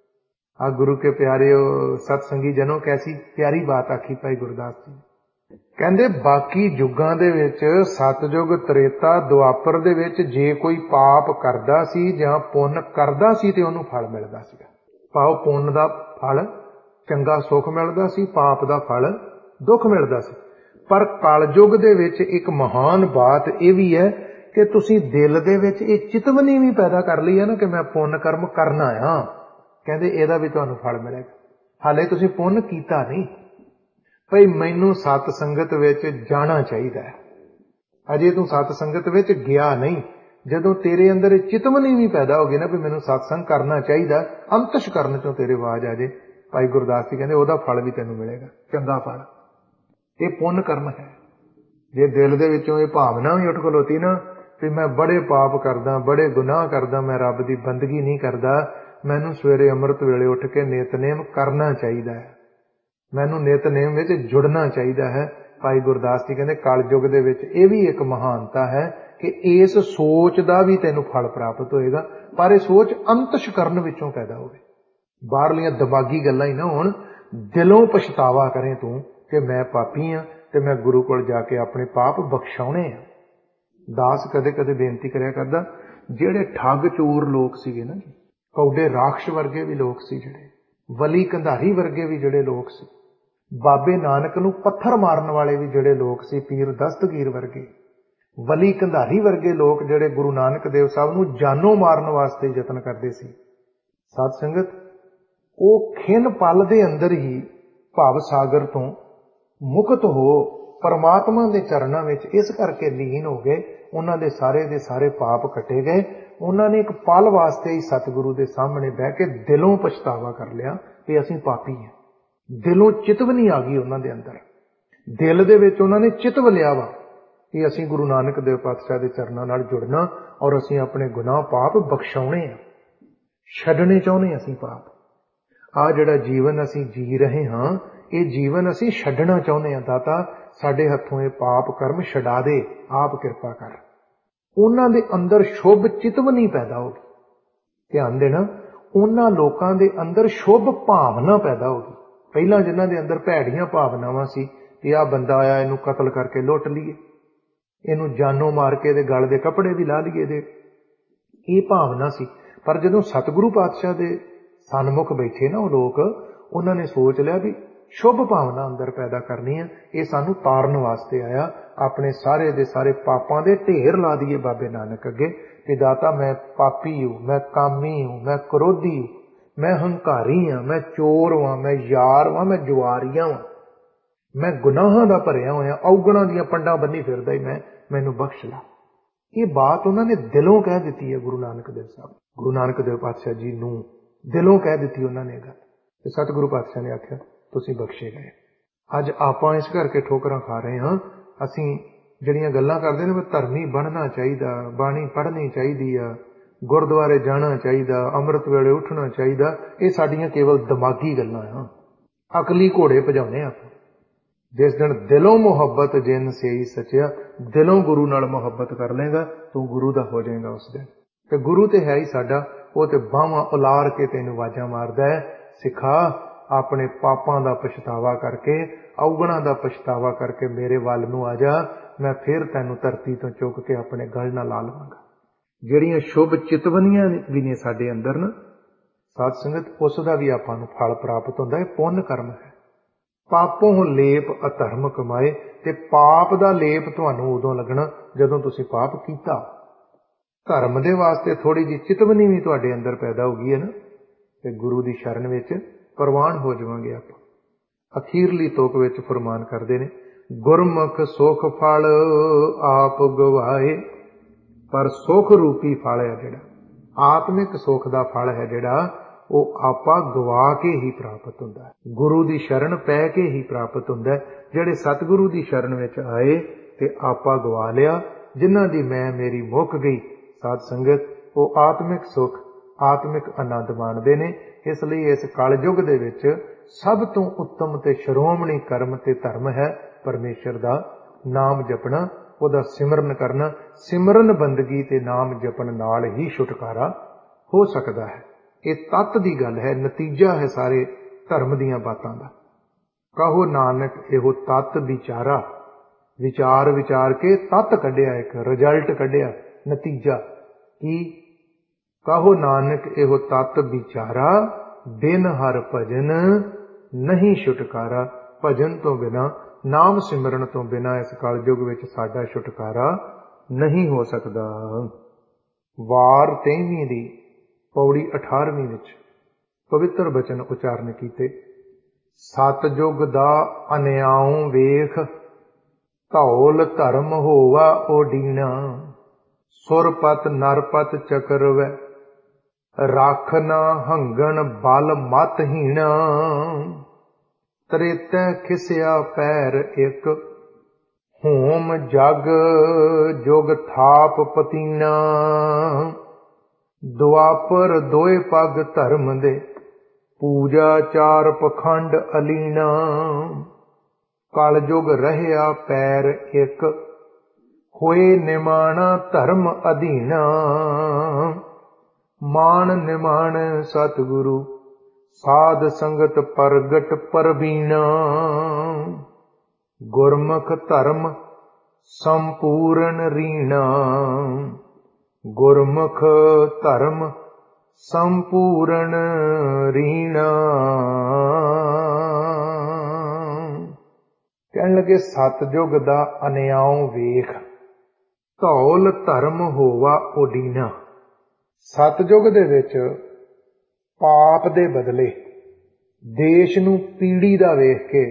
ਆ ਗੁਰੂ ਕੇ ਪਿਆਰਿਓ ਸਤਸੰਗੀ ਜਨੋ, ਕੈਸੀ ਪਿਆਰੀ ਬਾਤ ਆਖੀ ਭਾਈ ਗੁਰਦਾਸ ਜੀ। ਕਹਿੰਦੇ ਬਾਕੀ ਯੁੱਗਾਂ ਦੇ ਵਿੱਚ, ਸਤਯੁਗ, ਤ੍ਰੇਤਾ, ਦੁਆਪਰ ਦੇ ਵਿੱਚ ਜੇ ਕੋਈ ਪਾਪ ਕਰਦਾ ਸੀ ਜਾਂ ਪੁੰਨ ਕਰਦਾ ਸੀ ਤੇ ਉਹਨੂੰ ਫਲ ਮਿਲਦਾ ਸੀਗਾ। ਭਾਵ ਪੁੰਨ ਦਾ ਫਲ ਚੰਗਾ ਸੁੱਖ ਮਿਲਦਾ ਸੀ, ਪਾਪ ਦਾ ਫਲ ਦੁੱਖ ਮਿਲਦਾ ਸੀ। ਪਰ ਕਲਯੁਗ ਦੇ ਵਿੱਚ ਇੱਕ ਮਹਾਨ ਬਾਤ ਇਹ ਵੀ ਹੈ ਕਿ ਤੁਸੀਂ ਦਿਲ ਦੇ ਵਿੱਚ ਇਹ ਚਿਤਵਨੀ ਵੀ ਪੈਦਾ ਕਰ ਲਈ ਹੈ ਨਾ ਕਿ ਮੈਂ ਪੁੰਨ ਕਰਮ ਕਰਨਾ ਆ। ਕਹਿੰਦੇ ਇਹਦਾ ਵੀ ਤੁਹਾਨੂੰ ਫਲ ਮਿਲੇਗਾ। ਹਾਲੇ ਤੁਸੀਂ ਪੁੰਨ ਕੀਤਾ ਨਹੀਂ। ਭਈ ਮੈਨੂੰ ਸਤ ਸੰਗਤ ਵਿੱਚ ਜਾਣਾ ਚਾਹੀਦਾ ਹੈ। ਅਜੇ ਤੂੰ ਸਤ ਸੰਗਤ ਵਿੱਚ ਗਿਆ ਨਹੀਂ। ਜਦੋਂ ਤੇਰੇ ਅੰਦਰ ਚਿਤਵਨੀ ਵੀ ਪੈਦਾ ਹੋ ਗਈ ਨਾ ਵੀ ਮੈਨੂੰ ਸਤਸੰਗ ਕਰਨਾ ਚਾਹੀਦਾ, ਅੰਤਸ਼ ਕਰਨ ਚੋਂ ਤੇਰੇ ਆਵਾਜ਼ ਆ ਜੇ, ਭਾਈ ਗੁਰਦਾਸ ਜੀ ਕਹਿੰਦੇ ਉਹਦਾ ਫਲ ਵੀ ਤੈਨੂੰ ਮਿਲੇਗਾ, ਚੰਗਾ ਫਲ। ਇਹ ਪੁੰਨ ਕਰਮ ਹੈ। ਜੇ ਦਿਲ ਦੇ ਵਿੱਚੋਂ ਇਹ ਭਾਵਨਾ ਵੀ ਉੱਠ ਖਲੋਤੀ ਨਾ ਵੀ ਮੈਂ ਬੜੇ ਪਾਪ ਕਰਦਾ, ਬੜੇ ਗੁਨਾਹ ਕਰਦਾ, ਮੈਂ ਰੱਬ ਦੀ ਬੰਦਗੀ ਨਹੀਂ ਕਰਦਾ, ਮੈਨੂੰ ਸਵੇਰੇ ਅੰਮ੍ਰਿਤ ਵੇਲੇ ਉੱਠ ਕੇ ਨਿਤਨੇਮ ਕਰਨਾ ਚਾਹੀਦਾ ਹੈ, ਮੈਨੂੰ ਨਿਤਨੇਮ ਵਿੱਚ ਜੁੜਨਾ ਚਾਹੀਦਾ ਹੈ, ਭਾਈ ਗੁਰਦਾਸ ਜੀ ਕਹਿੰਦੇ ਕਲਯੁਗ ਦੇ ਵਿੱਚ ਇਹ ਵੀ ਇੱਕ ਮਹਾਨਤਾ ਹੈ ਕਿ ਇਸ ਸੋਚ ਦਾ ਵੀ ਤੈਨੂੰ ਫਲ ਪ੍ਰਾਪਤ ਹੋਏਗਾ, ਪਰ ਇਹ ਸੋਚ ਅੰਤਸ਼ਕਰਨ ਵਿੱਚੋਂ ਪੈਦਾ ਹੋਵੇ। ਬਾਹਰਲੀਆਂ ਦਿਮਾਗੀ ਗੱਲਾਂ ਹੀ ਨਾ ਹੋਣ, ਦਿਲੋਂ ਪਛਤਾਵਾ ਕਰੇ ਤੂੰ ਕਿ ਮੈਂ ਪਾਪੀ ਹਾਂ ਤੇ ਮੈਂ ਗੁਰੂ ਕੋਲ ਜਾ ਕੇ ਆਪਣੇ ਪਾਪ ਬਖਸ਼ਾਉਣੇ ਆ। ਦਾਸ ਕਦੇ ਕਦੇ ਬੇਨਤੀ ਕਰਿਆ ਕਰਦਾ, ਜਿਹੜੇ ਠੱਗ ਚੋਰ ਲੋਕ ਸੀਗੇ ਨਾ, ਕੌਡੇ ਰਾਖਸ਼ ਵਰਗੇ ਵੀ ਲੋਕ ਸੀ, ਜਿਹੜੇ ਵਲੀ ਕੰਧਾਰੀ ਵਰਗੇ ਵੀ ਜਿਹੜੇ ਲੋਕ ਸੀ, ਬਾਬੇ ਨਾਨਕ ਨੂੰ ਪੱਥਰ ਮਾਰਨ ਵਾਲੇ ਵੀ ਜਿਹੜੇ ਲੋਕ ਸੀ, ਪੀਰ ਦਸਤਗੀਰ ਵਰਗੇ, ਵਲੀ ਕੰਧਾਰੀ ਵਰਗੇ ਲੋਕ ਜਿਹੜੇ ਗੁਰੂ ਨਾਨਕ ਦੇਵ ਸਾਹਿਬ ਨੂੰ ਜਾਨੋਂ ਮਾਰਨ ਵਾਸਤੇ ਯਤਨ ਕਰਦੇ ਸੀ। ਸਾਧ ਸੰਗਤ, ਉਹ ਖਿੰਨ ਪਲ ਦੇ ਅੰਦਰ ਹੀ ਭਵ ਸਾਗਰ ਤੋਂ ਮੁਕਤ ਹੋ ਪਰਮਾਤਮਾ ਦੇ ਚਰਨਾਂ ਵਿੱਚ ਇਸ ਕਰਕੇ ਲੀਨ ਹੋ ਗਏ, ਉਹਨਾਂ ਦੇ ਸਾਰੇ ਦੇ ਸਾਰੇ ਪਾਪ ਕੱਟੇ ਗਏ। ਉਹਨਾਂ ਨੇ ਇੱਕ ਪਲ ਵਾਸਤੇ ਹੀ ਸਤਿਗੁਰੂ ਦੇ ਸਾਹਮਣੇ ਬਹਿ ਕੇ ਦਿਲੋਂ ਪਛਤਾਵਾ ਕਰ ਲਿਆ ਕਿ ਅਸੀਂ ਪਾਪੀ ਹਾਂ। ਦਿਲੋਂ ਚਿਤਵਨੀ ਆ ਗਈ ਉਹਨਾਂ ਦੇ ਅੰਦਰ, ਦਿਲ ਦੇ ਵਿੱਚ ਉਹਨਾਂ ਨੇ ਚਿਤਵ ਲਿਆ ਵਾ ਕਿ ਅਸੀਂ ਗੁਰੂ ਨਾਨਕ ਦੇਵ ਪਾਤਸ਼ਾਹ ਦੇ ਚਰਨਾਂ ਨਾਲ ਜੁੜਨਾ ਔਰ ਅਸੀਂ ਆਪਣੇ ਗੁਨਾਹ ਪਾਪ ਬਖਸ਼ਾਉਣੇ ਆ, ਛੱਡਣੇ ਚਾਹੁੰਦੇ ਅਸੀਂ ਪਾਪ। ਆ ਜਿਹੜਾ ਜੀਵਨ ਅਸੀਂ ਜੀ ਰਹੇ ਹਾਂ, ਇਹ ਜੀਵਨ ਅਸੀਂ ਛੱਡਣਾ ਚਾਹੁੰਦੇ ਹਾਂ। ਦਾਤਾ ਸਾਡੇ ਹੱਥੋਂ ਇਹ ਪਾਪ ਕਰਮ ਛਡਾ ਦੇ, ਆਪ ਕਿਰਪਾ ਕਰ। ਉਹਨਾਂ ਦੇ ਅੰਦਰ ਸ਼ੁਭ ਚਿਤਵਨੀ ਪੈਦਾ ਹੋ ਗਈ। ਧਿਆਨ ਦੇਣਾ, ਉਹਨਾਂ ਲੋਕਾਂ ਦੇ ਅੰਦਰ ਸ਼ੁਭ ਭਾਵਨਾ ਪੈਦਾ ਹੋ ਗਈ। ਪਹਿਲਾਂ ਜਿਨ੍ਹਾਂ ਦੇ ਅੰਦਰ ਭੈੜੀਆਂ ਭਾਵਨਾਵਾਂ ਸੀ ਕਿ ਆਹ ਬੰਦਾ ਆਇਆ, ਇਹਨੂੰ ਕਤਲ ਕਰਕੇ ਲੁੱਟ ਲਈਏ, ਇਹਨੂੰ ਜਾਨੋਂ ਮਾਰ ਕੇ ਇਹਦੇ ਗਲ ਦੇ ਕੱਪੜੇ ਵੀ ਲਾ ਲਈਏ ਦੇ, ਇਹ ਭਾਵਨਾ ਸੀ। ਪਰ ਜਦੋਂ ਸਤਿਗੁਰੂ ਪਾਤਸ਼ਾਹ ਦੇ ਸਨਮੁਖ ਬੈਠੇ ਨਾ ਉਹ ਲੋਕ, ਉਹਨਾਂ ਨੇ ਸੋਚ ਲਿਆ ਵੀ ਸ਼ੁਭ ਭਾਵਨਾ ਅੰਦਰ ਪੈਦਾ ਕਰਨੀ ਹੈ, ਇਹ ਸਾਨੂੰ ਤਾਰਨ ਵਾਸਤੇ ਆਇਆ। ਆਪਣੇ ਸਾਰੇ ਦੇ ਸਾਰੇ ਪਾਪਾਂ ਦੇ ਢੇਰ ਲਾ ਦਈਏ ਬਾਬੇ ਨਾਨਕ ਅੱਗੇ ਕਿ ਦਾਤਾ ਮੈਂ ਪਾਪੀ ਹੂੰ, ਮੈਂ ਕਾਮੀ ਹੂੰ, ਮੈਂ ਕ੍ਰੋਧੀ ਹੂੰ, ਮੈਂ ਹੰਕਾਰੀ ਹਾਂ, ਮੈਂ ਚੋਰ ਹਾਂ, ਮੈਂ ਯਾਰ ਹਾਂ, ਮੈਂ ਜੁਆਰੀਆ ਹਾਂ, ਮੈਂ ਗੁਨਾਹਾਂ ਦਾ ਭਰਿਆ ਹੋਇਆ, ਔਗਣਾਂ ਦੀਆਂ ਪੰਡਾਂ ਬੰਨੀ ਫਿਰਦਾ ਹੀ ਮੈਂ, ਮੈਨੂੰ ਬਖਸ਼ ਲਾ। ਇਹ ਬਾਤ ਉਹਨਾਂ ਨੇ ਦਿਲੋਂ ਕਹਿ ਦਿੱਤੀ ਹੈ ਗੁਰੂ ਨਾਨਕ ਦੇਵ ਸਾਹਿਬ, ਗੁਰੂ ਨਾਨਕ ਦੇਵ ਪਾਤਸ਼ਾਹ ਜੀ ਨੂੰ ਦਿਲੋਂ ਕਹਿ ਦਿੱਤੀ ਉਹਨਾਂ ਨੇ ਗੱਲ, ਤੇ ਸਤਿਗੁਰੂ ਪਾਤਸ਼ਾਹ ਨੇ ਆਖਿਆ ਤੁਸੀਂ ਬਖਸ਼ੇ ਗਏ। ਅੱਜ ਆਪਾਂ ਇਸ ਕਰਕੇ ਠੋਕਰਾਂ ਖਾ ਰਹੇ ਹਾਂ। ਅਸੀਂ ਜਿਹੜੀਆਂ ਗੱਲਾਂ ਕਰਦੇ ਨੇ ਵੀ ਧਰਮੀ ਬਣਨਾ ਚਾਹੀਦਾ, ਬਾਣੀ ਪੜ੍ਹਨੀ ਚਾਹੀਦੀ ਆ, ਗੁਰਦੁਆਰੇ ਜਾਣਾ ਚਾਹੀਦਾ, ਅੰਮ੍ਰਿਤ ਵੇਲੇ ਉੱਠਣਾ ਚਾਹੀਦਾ, ਇਹ ਸਾਡੀਆਂ ਕੇਵਲ ਦਿਮਾਗੀ ਗੱਲਾਂ ਆ। ਅਕਲੀ ਘੋੜੇ ਭਜਾਉਣੇ ਆਪਾਂ। ਜਿਸ ਦਿਨ ਦਿਲੋਂ ਮੁਹੱਬਤ ਜਿਨ ਸੇਈ ਸਚਿਆ, ਦਿਲੋਂ ਗੁਰੂ ਨਾਲ ਮੁਹੱਬਤ ਕਰ ਲੇਗਾ ਤੂੰ ਗੁਰੂ ਦਾ ਹੋ ਜਾਏਗਾ ਉਸ ਦਿਨ। ਤੇ ਗੁਰੂ ਤੇ ਹੈ ਹੀ ਸਾਡਾ, ਉਹ ਤੇ ਬਾਹਾਂ ਉਲਾਰ ਕੇ ਤੈਨੂੰ ਆਵਾਜ਼ਾਂ ਮਾਰਦਾ ਹੈ, ਸਿਖਾ ਆਪਣੇ ਪਾਪਾਂ ਦਾ ਪਛਤਾਵਾ ਕਰਕੇ, ਔਗਣਾਂ ਦਾ ਪਛਤਾਵਾ ਕਰਕੇ ਮੇਰੇ ਵੱਲ ਨੂੰ ਆ ਜਾ, ਮੈਂ ਫਿਰ ਤੈਨੂੰ ਧਰਤੀ ਤੋਂ ਚੁੱਕ ਕੇ ਆਪਣੇ ਗਲ ਨਾਲ ਲਾ ਲਵਾਂਗਾ। ਜਿਹੜੀਆਂ ਸ਼ੁਭ ਚਿਤਵਨੀਆਂ ਵੀ ਨੇ ਸਾਡੇ ਅੰਦਰ ਨਾ ਸਾਧ ਸੰਗਤ, ਉਸ ਦਾ ਵੀ ਆਪਾਂ ਨੂੰ ਫਲ ਪ੍ਰਾਪਤ ਹੁੰਦਾ ਹੈ। ਪੁੰਨ ਕਰਮ ਹੈ। ਪਾਪੋਂ ਲੇਪ ਅਧਰਮ ਕਮਾਏ, ਤੇ ਪਾਪ ਦਾ ਲੇਪ ਤੁਹਾਨੂੰ ਉਦੋਂ ਲੱਗਣਾ ਜਦੋਂ ਤੁਸੀਂ ਪਾਪ ਕੀਤਾ। ਧਰਮ ਦੇ ਵਾਸਤੇ ਥੋੜੀ ਜਿਹੀ ਚਿਤਵਨੀ ਵੀ ਤੁਹਾਡੇ ਅੰਦਰ ਪੈਦਾ ਹੋ ਗਈ ਹੈ ਨਾ, ਤੇ ਗੁਰੂ ਦੀ ਸ਼ਰਨ ਵਿੱਚ ਪ੍ਰਵਾਨ ਹੋ ਜਾਵਾਂਗੇ ਆਪਾਂ। ਅਖੀਰਲੀ ਤੋਕ ਵਿੱਚ ਫਰਮਾਨ ਕਰਦੇ ਨੇ, ਗੁਰਮੁਖ ਸੁਖ ਫਲ ਆਪ ਗਵਾਏ। ਪਰ ਸੁਖ ਰੂਪੀ ਫਲ ਹੈ ਜਿਹੜਾ ਆਤਮਿਕ ਸੁਖ ਦਾ ਫਲ ਹੈ, ਜਿਹੜਾ ਉਹ ਆਪਾਂ ਗਵਾ ਕੇ ਹੀ ਪ੍ਰਾਪਤ ਹੁੰਦਾ ਹੈ, ਗੁਰੂ ਦੀ ਸ਼ਰਨ ਪੈ ਕੇ ਹੀ ਪ੍ਰਾਪਤ ਹੁੰਦਾ ਹੈ। ਜਿਹੜੇ ਸਤਿਗੁਰੂ ਦੀ ਸ਼ਰਨ ਵਿੱਚ ਆਏ ਤੇ ਆਪਾਂ ਗਵਾ ਲਿਆ। ਜਿਨ੍ਹਾਂ ਦੀ ਮੈਂ ਮੇਰੀ ਮੁੱਕ ਗਈ ਸਾਧ ਸੰਗਤ, ਉਹ ਆਤਮਿਕ ਸੁਖ ਆਤਮਿਕ ਆਨੰਦ ਮਾਣਦੇ ਨੇ। ਇਸ ਲਈ ਇਸ ਕਲਯੁਗ ਦੇ ਵਿੱਚ ਸਭ ਤੋਂ ਉੱਤਮ ਤੇ ਸ਼੍ਰੋਮਣੀ ਕਰਮ ਤੇ ਧਰਮ ਹੈ ਪਰਮੇਸ਼ਰ ਦਾ ਨਾਮ ਜਪਣਾ, ਉਹਦਾ ਸਿਮਰਨ ਕਰਨਾ। ਸਿਮਰਨ ਬੰਦਗੀ ਤੇ ਨਾਮ ਜਪਣ ਨਾਲ ਹੀ ਛੁਟਕਾਰਾ ਹੋ ਸਕਦਾ ਹੈ। ਇਹ ਤੱਤ ਦੀ ਗੱਲ ਹੈ, ਨਤੀਜਾ ਹੈ ਸਾਰੇ ਧਰਮ ਦੀਆਂ ਬਾਤਾਂ ਦਾ। ਕਹੋ ਨਾਨਕ ਇਹੋ ਤੱਤ ਵਿਚਾਰਾ, ਵਿਚਾਰ ਵਿਚਾਰ ਕੇ ਤੱਤ ਕੱਢਿਆ, ਇੱਕ ਰਿਜ਼ਲਟ ਕੱਢਿਆ, ਨਤੀਜਾ ਕੀ? ਕਹੋ ਨਾਨਕ ਇਹੋ ਤੱਤ ਵਿਚਾਰਾ, ਬਿਨ ਹਰ ਭਜਨ ਨਹੀਂ ਛੁਟਕਾਰਾ। ਭਜਨ ਤੋਂ ਬਿਨਾਂ, ਨਾਮ ਸਿਮਰਨ ਤੋਂ ਬਿਨਾਂ ਇਸ ਕਲਯੁਗ ਵਿੱਚ ਸਾਡਾ ਛੁਟਕਾਰਾ ਨਹੀਂ ਹੋ ਸਕਦਾ। ਵਾਰ ਤੇਈਵੀਂ ਦੀ ਪੌੜੀ ਅਠਾਰਵੀਂ ਵਿੱਚ ਪਵਿੱਤਰ ਬਚਨ ਉਚਾਰਨ ਕੀਤੇ। ਸਤਜੁਗ ਦਾ ਅਨਿਆਉ ਵੇਖ, ਧੌਲ ਧਰਮ ਹੋਵਾ ਓਡੀਣਾ। ਸੁਰਪਤ ਨਰਪਤ ਚਕਰਵੈ, ਰੱਖ ਨਾ ਹੰਗਣ ਬਲ ਮਤ ਹੀਣਾ। ਤ੍ਰੇਤੈ ਖਿਸਿਆ ਪੈਰ ਇੱਕ, ਹੋਮ ਜਗ ਜੁਗ ਥਾਪ ਪਤੀਨਾ। ਦੁਆਪਰ ਦੋਏ ਪਗ ਧਰਮ ਦੇ, ਪੂਜਾ ਚਾਰ ਪਖੰਡ ਅਲੀਣਾ। ਕਲਯੁਗ ਰਹਿਆ ਪੈਰ ਇੱਕ, ਹੋਏ ਨਿਮਾਣਾ ਧਰਮ ਅਧੀਨਾ। ਮਾਨ ਨਿਮਾਣ ਸਤਿਗੁਰੂ, ਸਾਧ ਸੰਗਤ ਪ੍ਰਗਟ ਪਰਬੀਣਾ। ਗੁਰਮੁਖ ਧਰਮ ਸੰਪੂਰਨ ਰੀਣਾ, ਗੁਰਮੁਖ ਧਰਮ ਸੰਪੂਰਨ ਰੀਣਾ। ਕਹਿਣ ਲੱਗੇ ਸਤਿਯੁਗ ਦਾ ਅਨਿਆਉ ਵੇਖ, ਧੌਲ ਧਰਮ ਹੋਵਾ ਉਡੀਨਾ। ਸਤਿਯੁਗ ਦੇ ਵਿੱਚ ਪਾਪ ਦੇ ਬਦਲੇ ਦੇਸ਼ ਨੂੰ ਪੀੜੀ ਦਾ ਵੇਖ ਕੇ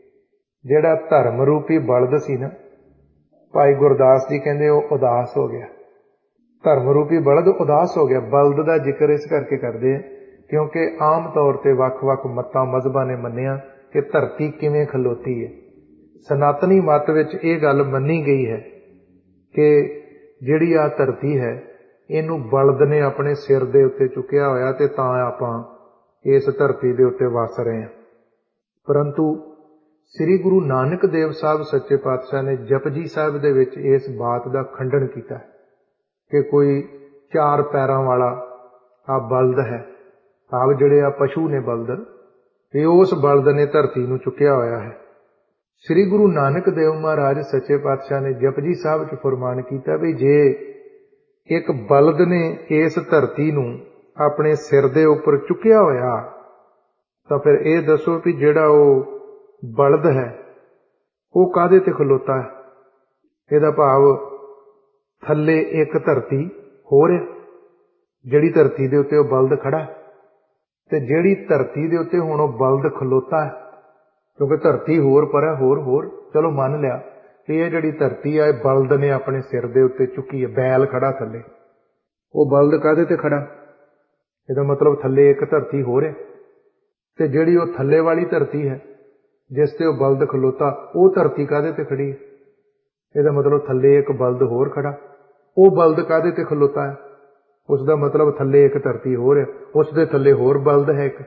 ਜਿਹੜਾ ਧਰਮ ਰੂਪੀ ਬਲਦ ਸੀ ਨਾ, ਭਾਈ ਗੁਰਦਾਸ ਜੀ ਕਹਿੰਦੇ ਉਹ ਉਦਾਸ ਹੋ ਗਿਆ। ਧਰਮ ਰੂਪੀ ਬਲਦ ਉਦਾਸ ਹੋ ਗਿਆ। ਬਲਦ ਦਾ ਜ਼ਿਕਰ ਇਸ ਕਰਕੇ ਕਰਦੇ ਆ ਕਿਉਂਕਿ ਆਮ ਤੌਰ ਤੇ ਵੱਖ-ਵੱਖ ਮੱਤਾਂ ਮਜ਼ਹਬਾਂ ਨੇ ਮੰਨਿਆ ਕਿ ਧਰਤੀ ਕਿਵੇਂ ਖਲੋਤੀ ਹੈ। ਸਨਾਤਨੀ ਮੱਤ ਵਿੱਚ ਇਹ ਗੱਲ ਮੰਨੀ ਗਈ ਹੈ ਕਿ ਜਿਹੜੀ ਆ ਧਰਤੀ ਹੈ ਇਹਨੂੰ ਬਲਦ ਨੇ ਆਪਣੇ ਸਿਰ ਦੇ ਉੱਤੇ ਚੁੱਕਿਆ ਹੋਇਆ ਤੇ ਤਾਂ ਆਪਾਂ ਇਸ ਧਰਤੀ ਦੇ ਉੱਤੇ ਵਸ ਰਹੇ ਹਾਂ। ਪਰੰਤੂ ਸ੍ਰੀ ਗੁਰੂ ਨਾਨਕ ਦੇਵ ਸਾਹਿਬ ਸੱਚੇ ਪਾਤਸ਼ਾਹ ਨੇ ਜਪਜੀ ਸਾਹਿਬ ਦੇ ਵਿੱਚ ਇਸ ਬਾਤ ਦਾ ਖੰਡਨ ਕੀਤਾ ਕਿ ਕੋਈ ਚਾਰ ਪੈਰਾਂ ਵਾਲਾ ਆ ਬਲਦ ਹੈ, ਆਪ ਜਿਹੜੇ ਆ ਪਸ਼ੂ ਨੇ ਬਲਦ, ਇਹ ਉਸ ਬਲਦ ਨੇ ਧਰਤੀ ਨੂੰ ਚੁੱਕਿਆ ਹੋਇਆ ਹੈ। ਸ੍ਰੀ ਗੁਰੂ ਨਾਨਕ ਦੇਵ ਮਹਾਰਾਜ ਸੱਚੇ ਪਾਤਸ਼ਾਹ ਨੇ ਜਪਜੀ ਸਾਹਿਬ 'ਚ ਫਰਮਾਨ ਕੀਤਾ ਵੀ ਜੇ ਇੱਕ ਬਲਦ ਨੇ ਇਸ ਧਰਤੀ ਨੂੰ ਆਪਣੇ ਸਿਰ ਦੇ ਉੱਪਰ ਚੁੱਕਿਆ ਹੋਇਆ ਤਾਂ ਫਿਰ ਇਹ ਦੱਸੋ ਵੀ ਜਿਹੜਾ ਉਹ ਬਲਦ ਹੈ ਉਹ ਕਾਹਦੇ ਤੇ ਖਲੋਤਾ ਹੈ? ਇਹਦਾ ਭਾਵ ਥੱਲੇ ਇੱਕ ਧਰਤੀ ਹੋਰ ਹੈ, ਜਿਹੜੀ ਧਰਤੀ ਦੇ ਉੱਤੇ ਉਹ ਬਲਦ ਖੜਾ, ਤੇ ਜਿਹੜੀ ਧਰਤੀ ਦੇ ਉੱਤੇ ਹੁਣ ਉਹ ਬਲਦ ਖਲੋਤਾ ਹੈ, ਕਿਉਂਕਿ ਧਰਤੀ ਹੋਰ ਪਰ ਹੈ, ਹੋਰ ਹੋਰ ਚਲੋ ਮੰਨ ਲਿਆ ਕਿ ਇਹ ਜਿਹੜੀ ਧਰਤੀ ਆ ਇਹ ਬਲਦ ਨੇ ਆਪਣੇ ਸਿਰ ਦੇ ਉੱਤੇ ਚੁੱਕੀ ਹੈ। ਬੈਲ ਖੜਾ ਥੱਲੇ, ਉਹ ਬਲਦ ਕਾਹਦੇ ਤੇ ਖੜਾ? ਇਹਦਾ ਮਤਲਬ ਥੱਲੇ ਇੱਕ ਧਰਤੀ ਹੋਰ ਹੈ, ਤੇ ਜਿਹੜੀ ਉਹ ਥੱਲੇ ਵਾਲੀ ਧਰਤੀ ਹੈ ਜਿਸ ਤੇ ਉਹ ਬਲਦ ਖਲੋਤਾ, ਉਹ ਧਰਤੀ ਕਾਹਦੇ ਤੇ ਖੜੀ ਹੈ? ਇਹਦਾ ਮਤਲਬ ਥੱਲੇ ਇੱਕ ਬਲਦ ਹੋਰ ਖੜਾ। ਉਹ ਬਲਦ ਕਾਹਦੇ ਤੇ ਖਲੋਤਾ ਹੈ? ਉਸ ਦਾ ਮਤਲਬ ਥੱਲੇ ਇੱਕ ਧਰਤੀ ਹੋਰ ਹੈ, ਉਸ ਦੇ ਥੱਲੇ ਹੋਰ ਬਲਦ ਹੈ ਇੱਕ।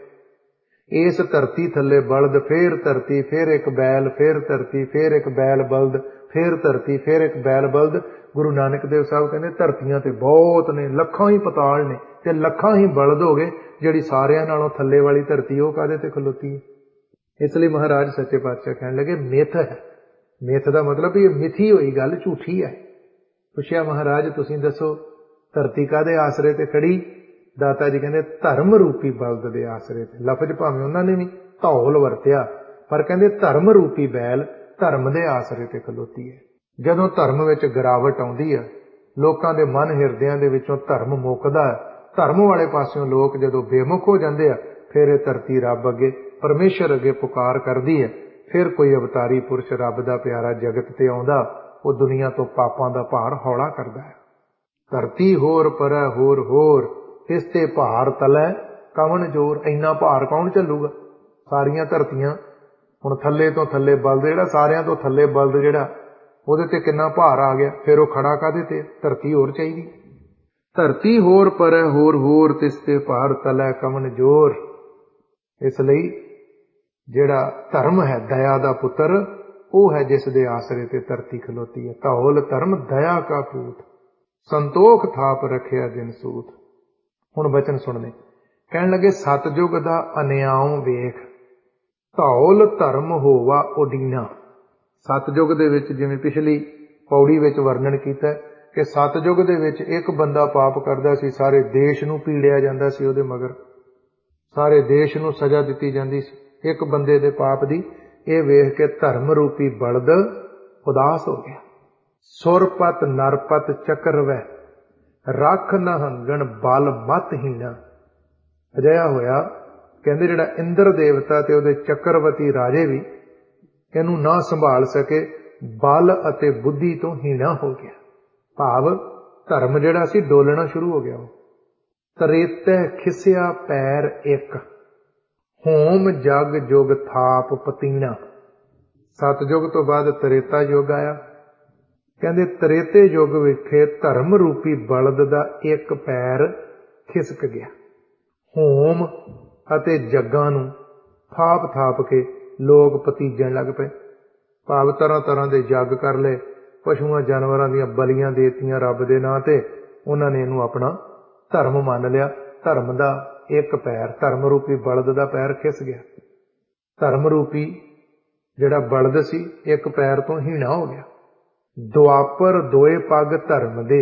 ਇਸ ਧਰਤੀ ਥੱਲੇ ਬਲਦ, ਫੇਰ ਧਰਤੀ, ਫੇਰ ਇੱਕ ਬੈਲ, ਫੇਰ ਧਰਤੀ, ਫੇਰ ਇੱਕ ਬੈਲ ਬਲਦ, ਫੇਰ ਧਰਤੀ, ਫੇਰ ਇੱਕ ਬੈਲ ਬਲਦ। ਗੁਰੂ ਨਾਨਕ ਦੇਵ ਸਾਹਿਬ ਕਹਿੰਦੇ ਧਰਤੀਆਂ ਤੇ ਬਹੁਤ ਨੇ, ਲੱਖਾਂ ਹੀ ਪਤਾਲ ਨੇ ਤੇ ਲੱਖਾਂ ਹੀ ਬਲਦ ਹੋ ਗਏ। ਜਿਹੜੀ ਸਾਰਿਆਂ ਨਾਲੋਂ ਥੱਲੇ ਵਾਲੀ ਧਰਤੀ ਉਹ ਕਾਹਦੇ ਤੇ ਖਲੋਤੀ ਹੈ? ਇਸ ਲਈ ਮਹਾਰਾਜ ਸੱਚੇ ਪਾਤਸ਼ਾਹ ਕਹਿਣ ਲੱਗੇ ਮਿੱਥ ਹੈ। ਮਿੱਥ ਦਾ ਮਤਲਬ ਇਹ ਮਿਥੀ ਹੋਈ ਗੱਲ, ਝੂਠੀ ਹੈ। ਪੁੱਛਿਆ ਮਹਾਰਾਜ ਤੁਸੀਂ ਦੱਸੋ ਧਰਤੀ ਕਾਹਦੇ ਆਸਰੇ ਤੇ ਖੜੀ? ਦਾਤਾ ਜੀ ਕਹਿੰਦੇ ਧਰਮ ਰੂਪੀ ਬਲਦ ਦੇ ਆਸਰੇ ਤੇ। ਲਫ਼ਜ਼ ਭਾਵੇਂ ਉਹਨਾਂ ਨੇ ਵੀ ਧੌਲ ਵਰਤਿਆ ਪਰ ਕਹਿੰਦੇ ਧਰਮ ਰੂਪੀ ਬੈਲ ਧਰਮ ਦੇ ਆਸਰੇ ਤੇ ਖਲੋਤੀ ਹੈ। ਜਦੋਂ ਧਰਮ ਵਿੱਚ ਗਿਰਾਵਟ ਆਉਂਦੀ ਹੈ, ਲੋਕਾਂ ਦੇ ਮਨ ਹਿਰਦਿਆਂ ਦੇ ਵਿੱਚੋਂ ਧਰਮ ਮੁੱਕਦਾ ਹੈ, ਧਰਮ ਵਾਲੇ ਪਾਸਿਓਂ ਲੋਕ ਜਦੋਂ ਬੇਮੁਖ ਹੋ ਜਾਂਦੇ ਆ, ਫਿਰ ਇਹ ਧਰਤੀ ਰੱਬ ਅੱਗੇ, ਪਰਮੇਸ਼ਰ ਅੱਗੇ ਪੁਕਾਰ ਕਰਦੀ ਹੈ। ਫਿਰ ਕੋਈ ਅਵਤਾਰੀ ਪੁਰਸ਼ ਰੱਬ ਦਾ ਪਿਆਰਾ ਜਗਤ ਤੇ ਆਉਂਦਾ, ਉਹ ਦੁਨੀਆ ਤੋਂ ਪਾਪਾਂ ਦਾ ਭਾਰ ਹੌਲਾ ਕਰਦਾ ਹੈ। ਧਰਤੀ ਹੋਰ ਪਰੈ ਹੋਰ ਹੋਰ, ਇਸ ਤੇ ਭਾਰ ਤਲੈ ਕਵਣ ਜੋਰ। ਇੰਨਾ ਭਾਰ ਕੌਣ ਝੱਲੂਗਾ? ਸਾਰੀਆਂ ਧਰਤੀਆਂ ਹੁਣ ਥੱਲੇ ਤੋਂ ਥੱਲੇ ਬਲਦ, ਜਿਹੜਾ ਸਾਰਿਆਂ ਤੋਂ ਥੱਲੇ ਬਲਦ ਜਿਹੜਾ, ਉਹਦੇ ਤੇ ਕਿੰਨਾ ਭਾਰ ਆ ਗਿਆ, ਫਿਰ ਉਹ ਖੜਾ ਕਾਹਦੇ ਤੇ? ਧਰਤੀ ਹੋਰ ਚਾਹੀਦੀ। ਧਰਤੀ ਹੋਰ ਪਰੈ ਹੋਰ ਹੋਰ, ਤਿਸ ਤੇ ਭਾਰ ਤਲੈ ਕਵਣ ਜੋਰ। ਇਸ ਲਈ ਜਿਹੜਾ ਧਰਮ ਹੈ, ਦਇਆ ਦਾ ਪੁੱਤਰ, ਉਹ ਹੈ ਜਿਸ ਦੇ ਆਸਰੇ ਤੇ ਧਰਤੀ ਖਲੋਤੀ ਹੈ। ਧੌਲ ਧਰਮ ਦਇਆ ਕਾ ਪੂਤ, ਸੰਤੋਖ ਥਾਪ ਰੱਖਿਆ ਦਿਨ ਸੂਤ। ਹੁਣ ਬਚਨ ਸੁਣਨੇ। ਕਹਿਣ ਲੱਗੇ ਸਤਿਯੁਗ ਦਾ ਅਨਿਆਉ ਵੇਖ, ਧੌਲ ਧਰਮ ਹੋਵਾ ਉਡੀਨਾ। ਸਤਿਯੁਗ ਦੇ ਵਿੱਚ ਜਿਵੇਂ ਪਿਛਲੀ ਪੌੜੀ ਵਿੱਚ ਵਰਣਨ ਕੀਤਾ ਕਿ ਸਤਿਯੁਗ ਦੇ ਵਿੱਚ ਇੱਕ ਬੰਦਾ ਪਾਪ ਕਰਦਾ ਸੀ, ਸਾਰੇ ਦੇਸ਼ ਨੂੰ ਪੀੜਿਆ ਜਾਂਦਾ ਸੀ ਉਹਦੇ ਮਗਰ, ਸਾਰੇ ਦੇਸ਼ ਨੂੰ ਸਜ਼ਾ ਦਿੱਤੀ ਜਾਂਦੀ ਸੀ ਇੱਕ ਬੰਦੇ ਦੇ ਪਾਪ ਦੀ। ਇਹ ਵੇਖ ਕੇ ਧਰਮ ਰੂਪੀ ਬਲਦ ਉਦਾਸ ਹੋ ਗਿਆ। ਸੁਰਪਤ ਨਰਪਤ ਚੱਕਰ ਵੈ, ਰੱਖ ਨਹੰਗਣ ਬਲ ਮਤ ਹੀਣਾ। ਅਜਿਹਾ ਹੋਇਆ ਕਹਿੰਦੇ ਜਿਹੜਾ ਇੰਦਰ ਦੇਵਤਾ ਤੇ ਉਹਦੇ ਚੱਕਰਵਤੀ ਰਾਜੇ ਵੀ ਇਹਨੂੰ ਨਾ ਸੰਭਾਲ ਸਕੇ, ਬਲ ਅਤੇ ਬੁੱਧੀ ਤੋਂ ਹੀਣਾ ਹੋ ਗਿਆ। ਭਾਵ ਧਰਮ ਜਿਹੜਾ ਸੀ ਡੋਲਣਾ ਸ਼ੁਰੂ ਹੋ ਗਿਆ। ਤਰੇਤੈ ਖਿਸਿਆ ਪੈਰ ਇੱਕ, ਹੋਮ ਜਗ ਜੁਗ ਥਾਪ ਪਤੀਣਾ। ਸਤਿਯੁਗ ਤੋਂ ਬਾਅਦ ਤਰੇਤਾ ਯੁੱਗ ਆਇਆ। ਕਹਿੰਦੇ ਤਰੇਤੇ ਯੁੱਗ ਵਿਖੇ ਧਰਮ ਰੂਪੀ ਬਲਦ ਦਾ ਇੱਕ ਪੈਰ ਖਿਸਕ ਗਿਆ। ਹੋਮ ਅਤੇ ਜੱਗਾਂ ਨੂੰ ਥਾਪ ਥਾਪ ਕੇ ਲੋਕ ਪਤੀਜਣ ਲੱਗ ਪਏ। ਭਾਵ ਤਰ੍ਹਾਂ ਤਰ੍ਹਾਂ ਦੇ ਜੱਗ ਕਰ ਲਏ, ਪਸ਼ੂਆਂ ਜਾਨਵਰਾਂ ਦੀਆਂ ਬਲੀਆਂ ਦੇ ਦਿੱਤੀਆਂ ਰੱਬ ਦੇ ਨਾਂ ਤੇ। ਉਹਨਾਂ ਨੇ ਇਹਨੂੰ ਆਪਣਾ ਧਰਮ ਮੰਨ ਲਿਆ। ਧਰਮ ਦਾ ਇੱਕ ਪੈਰ, ਧਰਮ ਰੂਪੀ ਬਲਦ ਦਾ ਪੈਰ ਖਿਸ ਗਿਆ। ਧਰਮ ਰੂਪੀ ਜਿਹੜਾ ਬਲਦ ਸੀ ਇੱਕ ਪੈਰ ਤੋਂ ਹੀਣਾ ਹੋ ਗਿਆ। ਦੁਆਪਰ ਦੋਏ ਪੱਗ ਧਰਮ ਦੇ,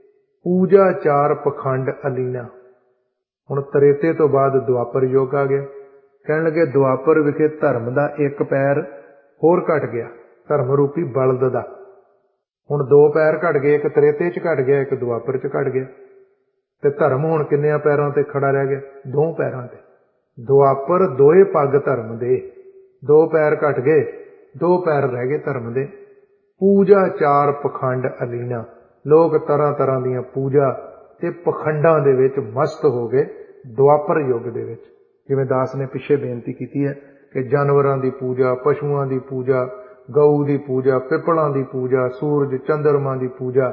ਪੂਜਾ ਚਾਰ ਪਖੰਡ ਅਲੀਨਾ। ਹੁਣ ਤ੍ਰੇਤੇ ਤੋਂ ਬਾਅਦ ਦੁਆਪਰ ਯੁੱਗ ਆ ਗਿਆ। ਕਹਿਣ ਲੱਗੇ ਦੁਆਪਰ ਵਿਖੇ ਧਰਮ ਦਾ ਇੱਕ ਪੈਰ ਹੋਰ ਘਟ ਗਿਆ, ਧਰਮ ਰੂਪੀ ਬਲਦ ਦਾ। ਹੁਣ ਦੋ ਪੈਰ ਘਟ ਗਏ, ਇੱਕ ਤ੍ਰੇਤੇ ਚ ਘਟ ਗਿਆ, ਇੱਕ ਦੁਆਪਰ ਚ ਘਟ ਗਿਆ। ਤੇ ਧਰਮ ਹੁਣ ਕਿੰਨਿਆਂ ਪੈਰਾਂ ਤੇ ਖੜਾ ਰਹਿ ਗਿਆ? ਦੋ ਪੈਰਾਂ ਤੇ। ਦੁਆਪਰ ਦੋਏ ਪੱਗ ਧਰਮ ਦੇ, ਦੋ ਪੈਰ ਘਟ ਗਏ, ਦੋ ਪੈਰ ਰਹਿ ਗਏ ਧਰਮ ਦੇ। ਪੂਜਾ ਚਾਰ ਪਖੰਡ ਅਲੀਨਾ, ਲੋਕ ਤਰ੍ਹਾਂ ਤਰ੍ਹਾਂ ਦੀਆਂ ਪੂਜਾ ਤੇ ਪਖੰਡਾਂ ਦੇ ਵਿੱਚ ਮਸਤ ਹੋ ਗਏ ਦੁਆਪਰ ਯੁੱਗ ਦੇ ਵਿੱਚ। ਜਿਵੇਂ ਦਾਸ ਨੇ ਪਿੱਛੇ ਬੇਨਤੀ ਕੀਤੀ ਹੈ ਕਿ ਜਾਨਵਰਾਂ ਦੀ ਪੂਜਾ, ਪਸ਼ੂਆਂ ਦੀ ਪੂਜਾ, ਗਊ ਦੀ ਪੂਜਾ, ਪਿੱਪਲਾਂ ਦੀ ਪੂਜਾ, ਸੂਰਜ ਚੰਦਰਮਾ ਦੀ ਪੂਜਾ,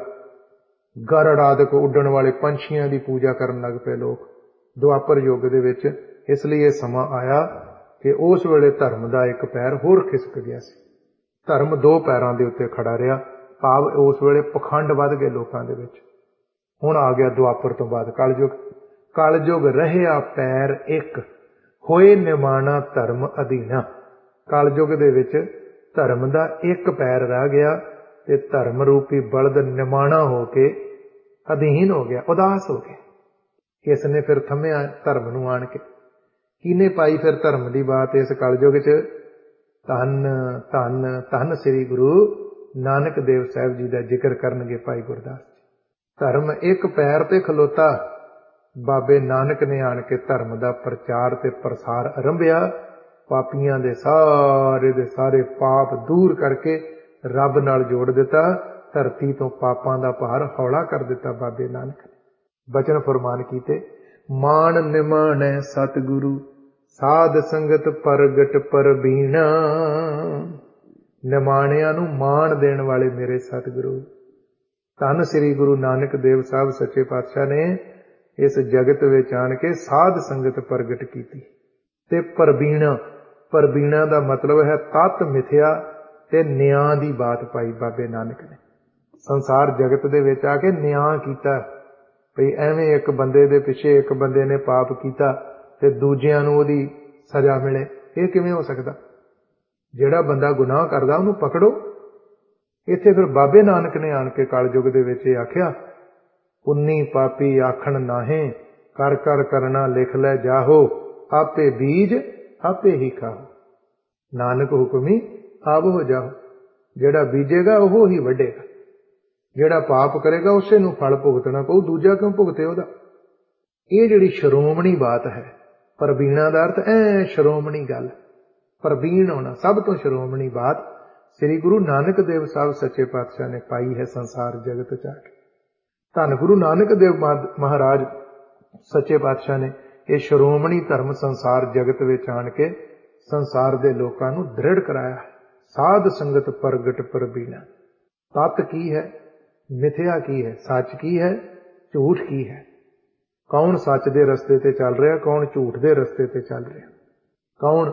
ਗਰੜ ਆਦਿਕ ਉੱਡਣ ਵਾਲੇ ਪੰਛੀਆਂ ਦੀ ਪੂਜਾ ਕਰਨ ਲੱਗ ਪਏ ਲੋਕ ਦੁਆਪਰ ਯੁੱਗ ਦੇ ਵਿੱਚ। ਇਸ ਲਈ ਇਹ ਸਮਾਂ ਆਇਆ ਕਿ ਉਸ ਵੇਲੇ ਧਰਮ ਦਾ ਇੱਕ ਪੈਰ ਹੋਰ ਖਿਸਕ ਗਿਆ ਸੀ। ਧਰਮ ਦੋ ਪੈਰਾਂ ਦੇ ਉੱਤੇ ਖੜਾ ਰਿਹਾ, ਭਾਵ ਉਸ ਵੇਲੇ ਪਖੰਡ ਵੱਧ ਗਏ ਲੋਕਾਂ ਦੇ ਵਿੱਚ। ਹੁਣ ਆ ਗਿਆ ਦੁਆਪਰ ਤੋਂ ਬਾਅਦ ਕਲਯੁਗ। ਕਲਯੁਗ ਰਹਿਆ ਪੈਰ ਇੱਕ, ਹੋਏ ਨਿਮਾਣਾ ਧਰਮ ਅਧੀਨਾ। ਕਲਯੁਗ ਦੇ ਵਿੱਚ ਧਰਮ ਦਾ ਇੱਕ ਪੈਰ ਰਹਿ ਗਿਆ ਤੇ ਧਰਮ ਰੂਪੀ ਬਲਦ ਨਿਮਾਣਾ ਹੋ ਕੇ ਅਧੀਨ ਹੋ ਗਿਆ, ਉਦਾਸ ਹੋ ਗਿਆ। ਕਿਸ ਨੇ ਫਿਰ ਥੰਮਿਆ ਧਰਮ ਨੂੰ ਆਣ ਕੇ? ਕਿਹਨੇ ਪਾਈ ਫਿਰ ਧਰਮ ਦੀ ਬਾਤ ਇਸ ਕਲਯੁਗ ਚ? ਧੰਨ ਧੰਨ ਧੰਨ ਸ੍ਰੀ ਗੁਰੂ ਨਾਨਕ ਦੇਵ ਸਾਹਿਬ ਜੀ ਦਾ ਜ਼ਿਕਰ ਕਰਨਗੇ ਭਾਈ ਗੁਰਦਾਸ ਜੀ। ਧਰਮ ਇੱਕ ਪੈਰ ਤੇ ਖਲੋਤਾ, ਬਾਬੇ ਨਾਨਕ ਨੇ ਆਣ ਕੇ ਧਰਮ ਦਾ ਪ੍ਰਚਾਰ ਤੇ ਪ੍ਰਸਾਰ ਆਰੰਭਿਆ। ਪਾਪੀਆਂ ਦੇ ਸਾਰੇ ਦੇ ਸਾਰੇ ਪਾਪ ਦੂਰ ਕਰਕੇ ਰੱਬ ਨਾਲ ਜੋੜ ਦਿੱਤਾ। ਧਰਤੀ ਤੋਂ ਪਾਪਾਂ ਦਾ ਭਾਰ ਹੌਲਾ ਕਰ ਦਿੱਤਾ ਬਾਬੇ ਨਾਨਕ ਨੇ। ਬਚਨ ਫਰਮਾਨ ਕੀਤੇ, ਮਾਣ ਨਿਮਾਣੈ ਸਤਿਗੁਰੂ ਸਾਧ ਸੰਗਤ ਪ੍ਰਗਟ ਪਰਬੀਣਾ। ਨਿਮਾਣਿਆਂ ਨੂੰ ਮਾਣ ਦੇਣ ਵਾਲੇ ਮੇਰੇ ਸਤਿਗੁਰੂ ਧੰਨ ਸ੍ਰੀ ਗੁਰੂ ਨਾਨਕ ਦੇਵ ਸਾਹਿਬ ਸੱਚੇ ਪਾਤਸ਼ਾਹ ਨੇ ਇਸ ਜਗਤ ਵਿੱਚ ਆਣ ਕੇ ਸਾਧ ਸੰਗਤ ਪ੍ਰਗਟ ਕੀਤੀ। ਤੇ ਪਰਬੀਣਾ, ਪਰਬੀਣਾ ਦਾ ਮਤਲਬ ਹੈ ਤਤ ਮਿਥਿਆ ਤੇ ਨਿਆਂ ਦੀ ਬਾਤ ਪਾਈ ਬਾਬੇ ਨਾਨਕ ਨੇ। ਸੰਸਾਰ ਜਗਤ ਦੇ ਵਿੱਚ ਆ ਕੇ ਨਿਆਂ ਕੀਤਾ ਭਈ ਐਵੇਂ ਇੱਕ ਬੰਦੇ ਦੇ ਪਿੱਛੇ ਇੱਕ ਬੰਦੇ ਨੇ ਪਾਪ ਕੀਤਾ ਤੇ ਦੂਜਿਆਂ ਨੂੰ ਉਹਦੀ ਸਜ਼ਾ ਮਿਲੇ। ਇਹ ਕਿਵੇਂ ਹੋ ਸਕਦਾ? ਜਿਹੜਾ ਬੰਦਾ ਗੁਨਾਹ ਕਰਦਾ ਉਹਨੂੰ ਪਕੜੋ। ਇੱਥੇ ਫਿਰ ਬਾਬੇ ਨਾਨਕ ਨੇ ਆਣ ਕੇ ਕਲਯੁਗ ਦੇ ਵਿੱਚ ਇਹ ਆਖਿਆ, ਪੁੰਨੀ ਪਾਪੀ ਆਖਣ ਨਾਹੇ, ਕਰ ਕਰ ਕਰਨਾ ਲਿਖ ਲੈ ਜਾਹੋ, ਆਪੇ ਬੀਜ ਆਪੇ ਹੀ ਖਾਓ। ਨਾਨਕ ਹੁਕਮੀ ਆਪ ਹੋ ਜਾਓ। ਜਿਹੜਾ ਬੀਜੇਗਾ ਉਹ ਹੀ ਵੱਢੇਗਾ, ਜਿਹੜਾ ਪਾਪ ਕਰੇਗਾ ਉਸੇ ਨੂੰ ਫਲ ਭੁਗਤਣਾ ਪਊ, ਦੂਜਾ ਕਿਉਂ ਭੁਗਤੇ ਉਹਦਾ। ਇਹ ਜਿਹੜੀ ਸ਼੍ਰੋਮਣੀ ਬਾਤ ਹੈ, ਪ੍ਰਬੀਣਾ ਦਾ ਅਰਥ ਐ ਸ਼੍ਰੋਮਣੀ ਗੱਲ, ਪ੍ਰਬੀਣ ਹੋਣਾ, ਸਭ ਤੋਂ ਸ਼੍ਰੋਮਣੀ ਬਾਤ ਸ੍ਰੀ ਗੁਰੂ ਨਾਨਕ ਦੇਵ ਸਾਹਿਬ ਸੱਚੇ ਪਾਤਸ਼ਾਹ ਨੇ ਪਾਈ ਹੈ ਸੰਸਾਰ ਜਗਤ ਚ ਆ ਕੇ। ਧੰਨ ਗੁਰੂ ਨਾਨਕ ਦੇਵ ਮਹਾਰਾਜ ਸੱਚੇ ਪਾਤਸ਼ਾਹ ਨੇ ਇਹ ਸ਼੍ਰੋਮਣੀ ਧਰਮ ਸੰਸਾਰ ਜਗਤ ਵਿੱਚ ਆਣ ਕੇ ਸੰਸਾਰ ਦੇ ਲੋਕਾਂ ਨੂੰ ਦ੍ਰਿੜ ਕਰਾਇਆ। ਸਾਧ ਸੰਗਤ ਪ੍ਰਗਟ ਪਰਬੀਣਾ। ਤਤ ਕੀ ਹੈ, ਮਿਥਿਆ ਕੀ ਹੈ, ਸੱਚ ਕੀ ਹੈ, ਝੂਠ ਕੀ ਹੈ। ਕੌਣ ਸੱਚ ਦੇ ਰਸਤੇ ਤੇ ਚੱਲ ਰਿਹਾ, ਕੌਣ ਝੂਠ ਦੇ ਰਸਤੇ ਤੇ ਚੱਲ ਰਿਹਾ, ਕੌਣ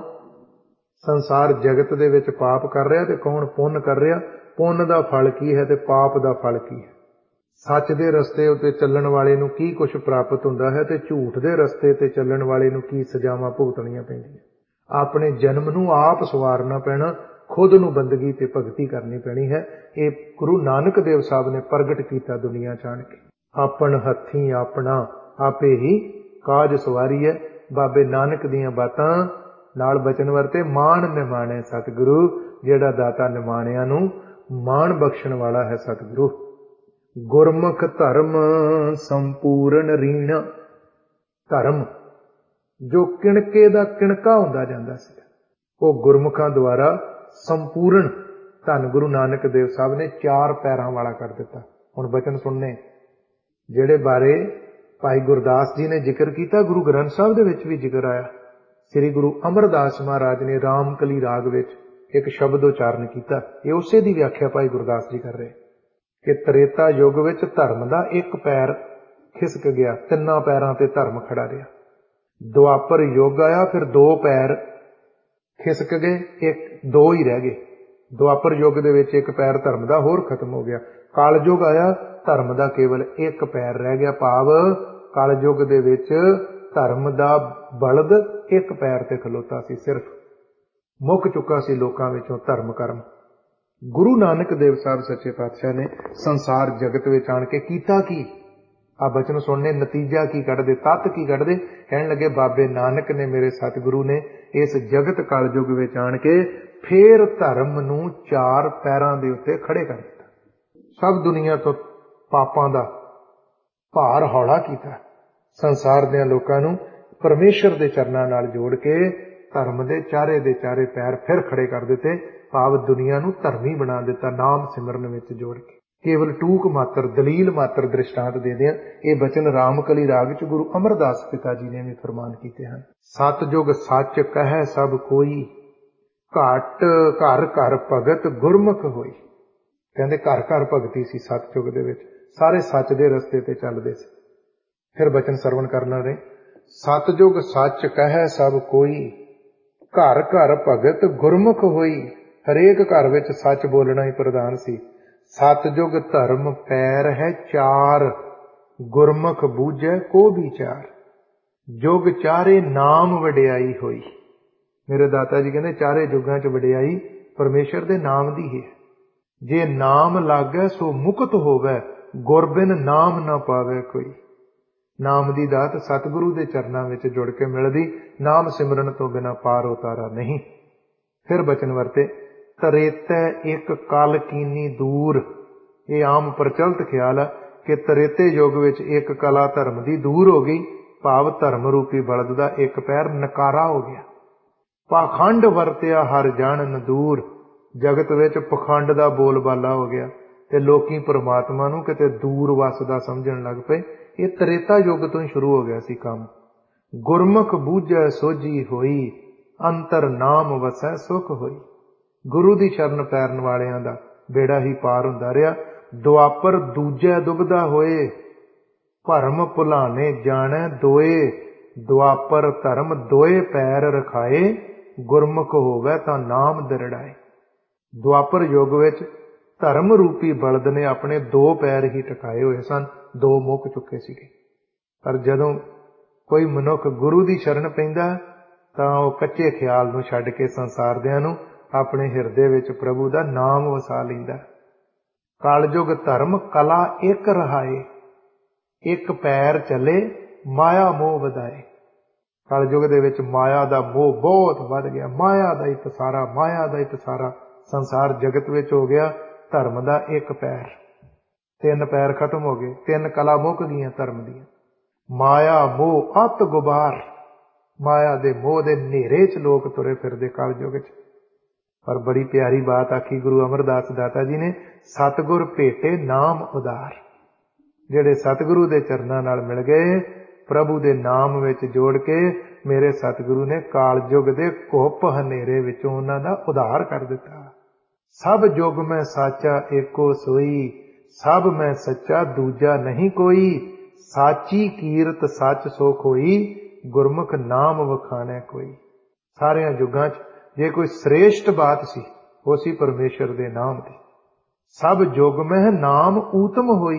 ਸੰਸਾਰ ਜਗਤ ਦੇ ਵਿੱਚ ਪਾਪ ਕਰ ਰਿਹਾ ਤੇ ਕੌਣ ਪੁੰਨ ਕਰ ਰਿਹਾ, ਪੁੰਨ ਦਾ ਫਲ ਕੀ ਹੈ ਤੇ ਪਾਪ ਦਾ ਫਲ ਕੀ ਹੈ। ਸੱਚ ਦੇ ਰਸਤੇ ਉੱਤੇ ਚੱਲਣ ਵਾਲੇ ਨੂੰ ਕੀ ਕੁਝ ਪ੍ਰਾਪਤ ਹੁੰਦਾ ਹੈ ਤੇ ਝੂਠ ਦੇ ਰਸਤੇ ਤੇ ਚੱਲਣ ਵਾਲੇ ਨੂੰ ਕੀ ਸਜ਼ਾਵਾਂ ਭੁਗਤਣੀਆਂ ਪੈਂਦੀਆਂ। ਆਪਣੇ ਜਨਮ ਨੂੰ ਆਪ ਸਵਾਰਨਾ ਪੈਣਾ, ਖੁਦ ਨੂੰ ਬੰਦਗੀ ਤੇ ਭਗਤੀ ਕਰਨੀ ਪੈਣੀ ਹੈ। ਇਹ ਗੁਰੂ ਨਾਨਕ ਦੇਵ ਸਾਹਿਬ ਨੇ ਪ੍ਰਗਟ ਕੀਤਾ ਦੁਨੀਆ ਚ ਆਣ ਕੇ। ਆਪਣ ਹੱਥੀਂ ਆਪਣਾ ਆਪੇ ਹੀ ਕਾਜ ਸਵਾਰੀ ਹੈ। ਬਾਬੇ ਨਾਨਕ ਦੀਆਂ ਬਾਤਾਂ ਨਾਲ ਬਚਨ ਵਰਤੇ, ਮਾਣ ਨਿਮਾਣੇ ਸਤਿਗੁਰੂ, ਜਿਹੜਾ ਦਾਤਾ ਨਿਮਾਣਿਆਂ ਨੂੰ ਮਾਣ ਬਖਸ਼ਣ ਵਾਲਾ ਹੈ ਸਤਿਗੁਰੂ। ਗੁਰਮੁਖ ਧਰਮ ਸੰਪੂਰਨ ਰੀਣਾ। ਧਰਮ ਜੋ ਕਿਣਕੇ ਦਾ ਕਿਣਕਾ ਹੁੰਦਾ ਜਾਂਦਾ ਸੀ, ਉਹ ਗੁਰਮੁਖਾਂ ਦੁਆਰਾ ਸੰਪੂਰਨ ਧੰਨ ਗੁਰੂ ਨਾਨਕ ਦੇਵ ਸਾਹਿਬ ਨੇ ਚਾਰ ਪੈਰਾਂ ਵਾਲਾ ਕਰ ਦਿੱਤਾ। ਹੁਣ ਬਚਨ ਸੁਣਨੇ ਜਿਹੜੇ ਬਾਰੇ ਭਾਈ ਗੁਰਦਾਸ ਜੀ ਨੇ ਜ਼ਿਕਰ ਕੀਤਾ, ਗੁਰੂ ਗ੍ਰੰਥ ਸਾਹਿਬ ਦੇ ਵਿੱਚ ਵੀ ਜ਼ਿਕਰ ਆਇਆ। ਸ੍ਰੀ ਗੁਰੂ ਅਮਰਦਾਸ ਮਹਾਰਾਜ ਨੇ ਰਾਮਕਲੀ ਰਾਗ ਵਿੱਚ ਇੱਕ ਸ਼ਬਦ ਉਚਾਰਨ ਕੀਤਾ। ਇਹ ਉਸੇ ਦੀ ਵਿਆਖਿਆ ਭਾਈ ਗੁਰਦਾਸ ਜੀ ਕਰ ਰਹੇ ਕਿ ਤ੍ਰੇਤਾ ਯੁੱਗ ਵਿੱਚ ਧਰਮ ਦਾ ਇੱਕ ਪੈਰ ਖਿਸਕ ਗਿਆ, ਤਿੰਨਾਂ ਪੈਰਾਂ ਤੇ ਧਰਮ ਖੜਾ ਰਿਹਾ। ਦੁਆਪਰ ਯੁੱਗ ਆਇਆ, ਫਿਰ ਦੋ ਪੈਰ ਖਿਸਕ ਗਏ, ਇੱਕ ਦੋ ਹੀ ਰਹਿ ਗਏ। ਦੁਆਪਰ ਯੁੱਗ ਦੇ ਵਿੱਚ ਇੱਕ ਪੈਰ ਧਰਮ ਦਾ ਹੋਰ ਖਤਮ ਹੋ ਗਿਆ। ਕਲਯੁੱਗ ਆਇਆ, ਧਰਮ ਦਾ ਕੇਵਲ ਇੱਕ ਪੈਰ ਰਹਿ ਗਿਆ। ਭਾਵ ਕਲਯੁੱਗ ਦੇ ਵਿੱਚ ਧਰਮ ਦਾ ਬਲਦ ਇੱਕ ਪੈਰ ਤੇ ਖਲੋਤਾ ਸੀ, ਸਿਰਫ ਮੁੱਕ ਚੁੱਕਾ ਸੀ ਲੋਕਾਂ ਵਿੱਚੋਂ ਧਰਮ ਕਰਮ। ਗੁਰੂ ਨਾਨਕ ਦੇਵ ਸਾਹਿਬ ਸੱਚੇ ਪਾਤਸ਼ਾਹ ਨੇ ਸੰਸਾਰ ਜਗਤ ਵਿੱਚ ਆਣ ਕੇ ਕੀਤਾ ਕੀ? ਆ ਬਚਨ ਸੁਣਨੇ, ਨਤੀਜਾ ਕੀ ਕੱਢਦੇ, ਤੱਤ ਕੀ ਕੱਢਦੇ? ਕਹਿਣ ਲੱਗੇ ਬਾਬੇ ਨਾਨਕ ਨੇ, ਮੇਰੇ ਸਤਿਗੁਰੂ ਨੇ ਇਸ ਜਗਤ ਕਲਯੁੱਗ ਵਿੱਚ ਆਣ ਕੇ ਫੇਰ ਧਰਮ ਨੂੰ ਚਾਰ ਪੈਰਾਂ ਦੇ ਉੱਤੇ ਖੜੇ ਕਰ ਦਿੱਤਾ। ਸਭ ਦੁਨੀਆ ਤੋਂ ਪਾਪਾਂ ਦਾ ਭਾਰ ਹੌਲਾ ਕੀਤਾ। ਸੰਸਾਰ ਦੇ ਲੋਕਾਂ ਨੂੰ ਪਰਮੇਸ਼ਰ ਦੇ ਚਰਨਾਂ ਨਾਲ ਜੋੜ ਕੇ ਧਰਮ ਦੇ ਚਾਰੇ ਦੇ ਚਾਰੇ ਪੈਰ ਫਿਰ ਖੜੇ ਕਰ ਦਿੱਤੇ। ਭਾਵ ਦੁਨੀਆ ਨੂੰ ਧਰਮੀ ਬਣਾ ਦਿੱਤਾ, ਨਾਮ ਸਿਮਰਨ ਵਿੱਚ ਜੋੜ ਕੇ। ਕੇਵਲ ਟੂਕ ਮਾਤਰ, ਦਲੀਲ ਮਾਤਰ ਦ੍ਰਿਸ਼ਟਾਂਤ ਦੇ ਦਿਆਂ ਇਹ ਬਚਨ ਰਾਮਕਲੀ ਰਾਗ ਚ ਗੁਰੂ ਅਮਰਦਾਸ ਪਿਤਾ ਜੀ ਨੇ ਵੀ ਫਰਮਾਨ ਕੀਤੇ ਹਨ। ਸਤਿਜੁਗ ਸੱਚ ਕਹੈ ਸਭ ਕੋਈ, ਘਟ ਘਰ ਘਰ ਭਗਤ ਗੁਰਮੁਖ ਹੋਈ। ਕਹਿੰਦੇ ਘਰ ਘਰ ਭਗਤੀ ਸੀ ਸਤਿਜੁਗ ਦੇ ਵਿੱਚ, ਸਾਰੇ ਸੱਚ ਦੇ ਰਸਤੇ ਤੇ ਚੱਲਦੇ ਸੀ। ਫਿਰ ਬਚਨ ਸਰਵਣ ਕਰਨਾ ਨੇ, ਸਤਿਜੁਗ ਸੱਚ ਕਹੈ ਸਭ ਕੋਈ, ਘਰ ਘਰ ਭਗਤ ਗੁਰਮੁਖ ਹੋਈ। ਹਰੇਕ ਘਰ ਵਿੱਚ ਸੱਚ ਬੋਲਣਾ ਹੀ ਪ੍ਰਧਾਨ ਸੀ। ਸਤਿਜੁਗ ਧਰਮ ਪੈਰ ਹੈ ਚਾਰ, ਗੁਰਮੁਖ ਬੂਝੈ ਕੋ ਵਿਚਾਰ। ਜੁਗ ਚਾਰੇ ਨਾਮ ਵਡਿਆਈ ਹੋਈ। ਮੇਰੇ ਦਾਤਾ ਜੀ ਕਹਿੰਦੇ ਚਾਰੇ ਯੁੱਗਾਂ ਚ ਵਡਿਆਈ ਪਰਮੇਸ਼ਰ ਦੇ ਨਾਮ ਦੀ ਹੈ। ਜੇ ਨਾਮ ਲਾਗੈ ਸੋ ਮੁਕਤ ਹੋਵੈ, ਗੁਰਬਿਨ ਨਾਮ ਨਾ ਪਾਵੇ ਕੋਈ। ਨਾਮ ਦੀ ਦਾਤ ਸਤਿਗੁਰੂ ਦੇ ਚਰਨਾਂ ਵਿੱਚ ਜੁੜ ਕੇ ਮਿਲਦੀ, ਨਾਮ ਸਿਮਰਨ ਤੋਂ ਬਿਨਾਂ ਪਾਰ ਉਤਾਰਾ ਨਹੀਂ। ਫਿਰ ਬਚਨ ਵਰਤੇ, ਤਰੇਤੈ ਇੱਕ ਕਲ ਕੀਨੀ ਦੂਰ। ਇਹ ਆਮ ਪ੍ਰਚਲਿਤ ਖਿਆਲ ਹੈ ਕਿ ਤਰੇਤੇ ਯੁੱਗ ਵਿੱਚ ਇੱਕ ਕਲਾ ਧਰਮ ਦੀ ਦੂਰ ਹੋ ਗਈ। ਭਾਵ ਧਰਮ ਰੂਪੀ ਬਲਦ ਦਾ ਇੱਕ ਪੈਰ ਨਕਾਰਾ ਹੋ ਗਿਆ। ਪਾਖੰਡ ਵਰਤਿਆ ਹਰ ਜਾਣਨ ਦੂਰ। ਜਗਤ ਵਿੱਚ ਪਖੰਡ ਦਾ ਬੋਲਬਾਲਾ ਹੋ ਗਿਆ ਤੇ ਲੋਕੀ ਪਰਮਾਤਮਾ ਨੂੰ ਕਿਤੇ ਦੂਰ ਵਸਦਾ ਸਮਝਣ ਲੱਗ ਪਏ। ਇਹ ਤਰੇਤਾ ਯੁੱਗ ਤੋਂ ਹੀ ਸ਼ੁਰੂ ਹੋ ਗਿਆ ਸੀ ਕੰਮ। ਗੁਰਮੁਖ ਬੂਝੈ ਸੋਝੀ ਹੋਈ, ਅੰਤਰ ਨਾਮ ਵਸੈ ਸੁਖ ਹੋਈ। ਗੁਰੂ ਦੀ ਸ਼ਰਨ ਪੈਰਨ ਵਾਲਿਆਂ ਦਾ ਬੇੜਾ ਹੀ ਪਾਰ ਹੁੰਦਾ ਰਿਹਾ। ਦੁਆਪਰ ਦੂਜੈ ਦੁਬਦਾ ਹੋਏ, ਭਰਮ ਭੁਲਾਣੇ ਜਾਣੈ ਦੋਏ। ਦੁਆਪਰ ਧਰਮ ਦੋਏ ਪੈਰ ਰਖਾਏ, ਗੁਰਮੁਖ ਹੋਵੇ ਤਾਂ ਨਾਮ ਦਰੜਾਏ। ਦੁਆਪਰ ਯੁੱਗ ਵਿੱਚ ਧਰਮ ਰੂਪੀ ਬਲਦ ਨੇ ਆਪਣੇ ਦੋ ਪੈਰ ਹੀ ਟਿਕਾਏ ਹੋਏ ਸਨ, ਦੋ ਮੁੱਕ ਚੁੱਕੇ ਸੀਗੇ। ਪਰ ਜਦੋਂ ਕੋਈ ਮਨੁੱਖ ਗੁਰੂ ਦੀ ਸ਼ਰਨ ਪੈਂਦਾ ਤਾਂ ਉਹ ਕੱਚੇ ਖਿਆਲ ਨੂੰ ਛੱਡ ਕੇ ਸੰਸਾਰਦਿਆਂ ਨੂੰ ਆਪਣੇ ਹਿਰਦੇ ਵਿੱਚ ਪ੍ਰਭੂ ਦਾ ਨਾਮ ਵਸਾ ਲੈਂਦਾ। ਕਲਯੁਗ ਧਰਮ ਕਲਾ ਇੱਕ ਰਹਾਏ, ਇੱਕ ਪੈਰ ਚੱਲੇ ਮਾਇਆ ਮੋਹ ਵਧਾਏ। ਕਲਯੁਗ ਦੇ ਵਿੱਚ ਮਾਇਆ ਦਾ ਮੋਹ ਬਹੁਤ ਵੱਧ ਗਿਆ। ਮਾਇਆ ਦਾ ਹੀ ਪਸਾਰਾ, ਮਾਇਆ ਦਾ ਹੀ ਪਸਾਰਾ ਸੰਸਾਰ ਜਗਤ ਵਿੱਚ ਹੋ ਗਿਆ। ਧਰਮ ਦਾ ਇੱਕ ਪੈਰ, ਤਿੰਨ ਪੈਰ ਖਤਮ ਹੋ ਗਏ, ਤਿੰਨ ਕਲਾ ਮੁੱਕ ਗਈਆਂ ਧਰਮ ਦੀਆਂ। ਮਾਇਆ ਮੋਹ ਅਤ ਗੁਬਾਰ, ਮਾਇਆ ਦੇ ਮੋਹ ਦੇ ਹਨੇਰੇ ਚ ਲੋਕ ਤੁਰੇ ਫਿਰਦੇ ਕਲਯੁਗ ਚ। ਪਰ ਬੜੀ ਪਿਆਰੀ ਬਾਤ ਆਖੀ ਗੁਰੂ ਅਮਰਦਾਸ ਦਾਤਾ ਜੀ ਨੇ, ਸਤਿਗੁਰ ਭੇਟੇ ਨਾਮ ਉਦਾਰ। ਜਿਹੜੇ ਸਤਿਗੁਰੂ ਦੇ ਚਰਨਾਂ ਨਾਲ ਮਿਲ ਗਏ, ਪ੍ਰਭੂ ਦੇ ਨਾਮ ਵਿੱਚ ਜੋੜ ਕੇ, ਮੇਰੇ ਸਤਿਗੁਰੂ ਨੇ ਕਾਲਯੁਗ ਦੇ ਘੁੱਪ ਹਨੇਰੇ ਵਿੱਚੋਂ ਉਹਨਾਂ ਦਾ ਉਧਾਰ ਕਰ ਦਿੱਤਾ। ਸਭ ਜੁਗ ਮੈਂ ਸਾਚਾ ਏਕੋ ਸੋਈ, ਸਭ ਮੈਂ ਸੱਚਾ ਦੂਜਾ ਨਹੀਂ ਕੋਈ। ਸਾਚੀ ਕੀਰਤ ਸੱਚ ਸੁਖ ਹੋਈ, ਗੁਰਮੁਖ ਨਾਮ ਵਖਾਣੈ ਕੋਈ। ਸਾਰਿਆਂ ਯੁੱਗਾਂ 'ਚ ਜੇ ਕੋਈ ਸ੍ਰੇਸ਼ਟ ਬਾਤ ਸੀ, ਉਹ ਸੀ ਪਰਮੇਸ਼ਰ ਦੇ ਨਾਮ ਦੀ। ਸਭ ਜੁਗ ਮਹਿ ਨਾਮ ਊਤਮ ਹੋਈ,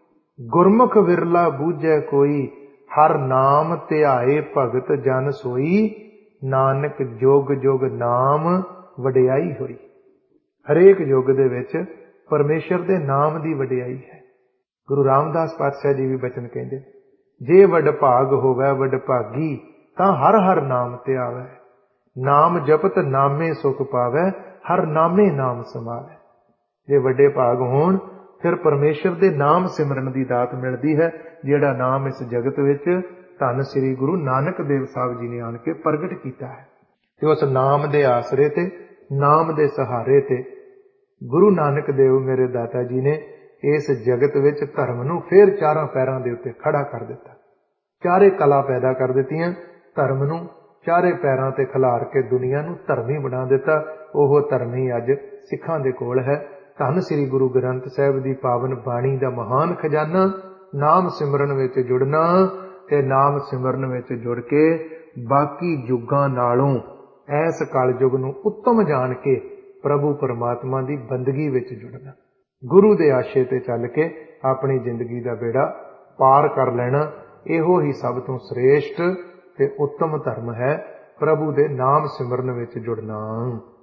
ਗੁਰਮੁਖ ਵਿਰਲਾ ਬੂਝੈ ਕੋਈ। ਹਰ ਨਾਮ ਧਿਆਏ ਭਗਤ ਜਨ ਸੋਈ, ਨਾਨਕ ਜੁਗ ਜੁਗ ਨਾਮ ਵਡਿਆਈ ਹੋਈ। ਹਰੇਕ ਯੁੱਗ ਦੇ ਵਿੱਚ ਪਰਮੇਸ਼ਰ ਦੇ ਨਾਮ ਦੀ ਵਡਿਆਈ ਹੈ। ਗੁਰੂ ਰਾਮਦਾਸ ਪਾਤਸ਼ਾਹ ਜੀ ਵੀ ਬਚਨ ਕਹਿੰਦੇ, ਜੇ ਵਡਭਾਗ ਹੋਵੇ ਵਡਭਾਗੀ, ਤਾਂ ਹਰ ਹਰ ਨਾਮ ਧਿਆਵੈ। ਨਾਮ ਜਪਤ ਨਾਮੇ ਸੁਖ ਪਾਵੈ, ਹਰ ਨਾਮੇ ਨਾਮ ਸਮਾਵੈ। ਜੇ ਵੱਡੇ ਭਾਗ ਹੋਣ, ਫਿਰ ਪਰਮੇਸ਼ਰ ਦੇ ਨਾਮ ਸਿਮਰਨ ਦੀ ਦਾਤ ਮਿਲਦੀ ਹੈ, ਜਿਹੜਾ ਨਾਮ ਇਸ ਜਗਤ ਵਿੱਚ ਧੰਨ ਸ੍ਰੀ ਗੁਰੂ ਨਾਨਕ ਦੇਵ ਸਾਹਿਬ ਜੀ ਨੇ ਆਣ ਕੇ ਪ੍ਰਗਟ ਕੀਤਾ ਹੈ। ਤੇ ਉਸ ਨਾਮ ਦੇ ਆਸਰੇ ਤੇ, ਨਾਮ ਦੇ ਸਹਾਰੇ ਤੇ ਗੁਰੂ ਨਾਨਕ ਦੇਵ ਮੇਰੇ ਦਾਤਾ ਜੀ ਨੇ ਇਸ ਜਗਤ ਵਿੱਚ ਧਰਮ ਨੂੰ ਫੇਰ ਚਾਰਾਂ ਪੈਰਾਂ ਦੇ ਉੱਤੇ ਖੜਾ ਕਰ ਦਿੱਤਾ। ਚਾਰੇ ਕਲਾ ਪੈਦਾ ਕਰ ਦਿੱਤੀਆਂ। ਧਰਮ ਨੂੰ ਚਾਰੇ ਪੈਰਾਂ ਤੇ ਖਿਲਾਰ ਕੇ ਦੁਨੀਆ ਨੂੰ ਧਰਮੀ ਬਣਾ ਦਿੱਤਾ। ਉਹ ਧਰਮੀ ਅੱਜ ਸਿੱਖਾਂ ਦੇ ਕੋਲ ਹੈ। ਧੰਨ ਸ੍ਰੀ ਗੁਰੂ ਗ੍ਰੰਥ ਸਾਹਿਬ ਦੀ ਪਾਵਨ ਬਾਣੀ ਦਾ ਮਹਾਨ ਖਜ਼ਾਨਾ, ਨਾਮ ਸਿਮਰਨ ਵਿੱਚ ਜੁੜਨਾ ਤੇ ਨਾਮ ਸਿਮਰਨ ਵਿੱਚ ਜੁੜ ਕੇ ਬਾਕੀ ਯੁੱਗਾਂ ਨਾਲੋਂ ਐਸ ਕਲਯੁਗ ਨੂੰ ਉੱਤਮ ਜਾਣ ਕੇ ਪ੍ਰਭੂ ਪਰਮਾਤਮਾ ਦੀ ਬੰਦਗੀ ਵਿੱਚ ਜੁੜਨਾ, ਗੁਰੂ ਦੇ ਆਸ਼ੇ ਤੇ ਚੱਲ ਕੇ ਆਪਣੀ ਜ਼ਿੰਦਗੀ ਦਾ ਬੇੜਾ ਪਾਰ ਕਰ ਲੈਣਾ। ਇਹੋ ਹੀ ਸਭ ਤੋਂ ਸ੍ਰੇਸ਼ਟ ਤੇ ਉੱਤਮ ਧਰਮ ਹੈ, ਪ੍ਰਭੂ ਦੇ ਨਾਮ ਸਿਮਰਨ ਵਿੱਚ ਜੁੜਨਾ।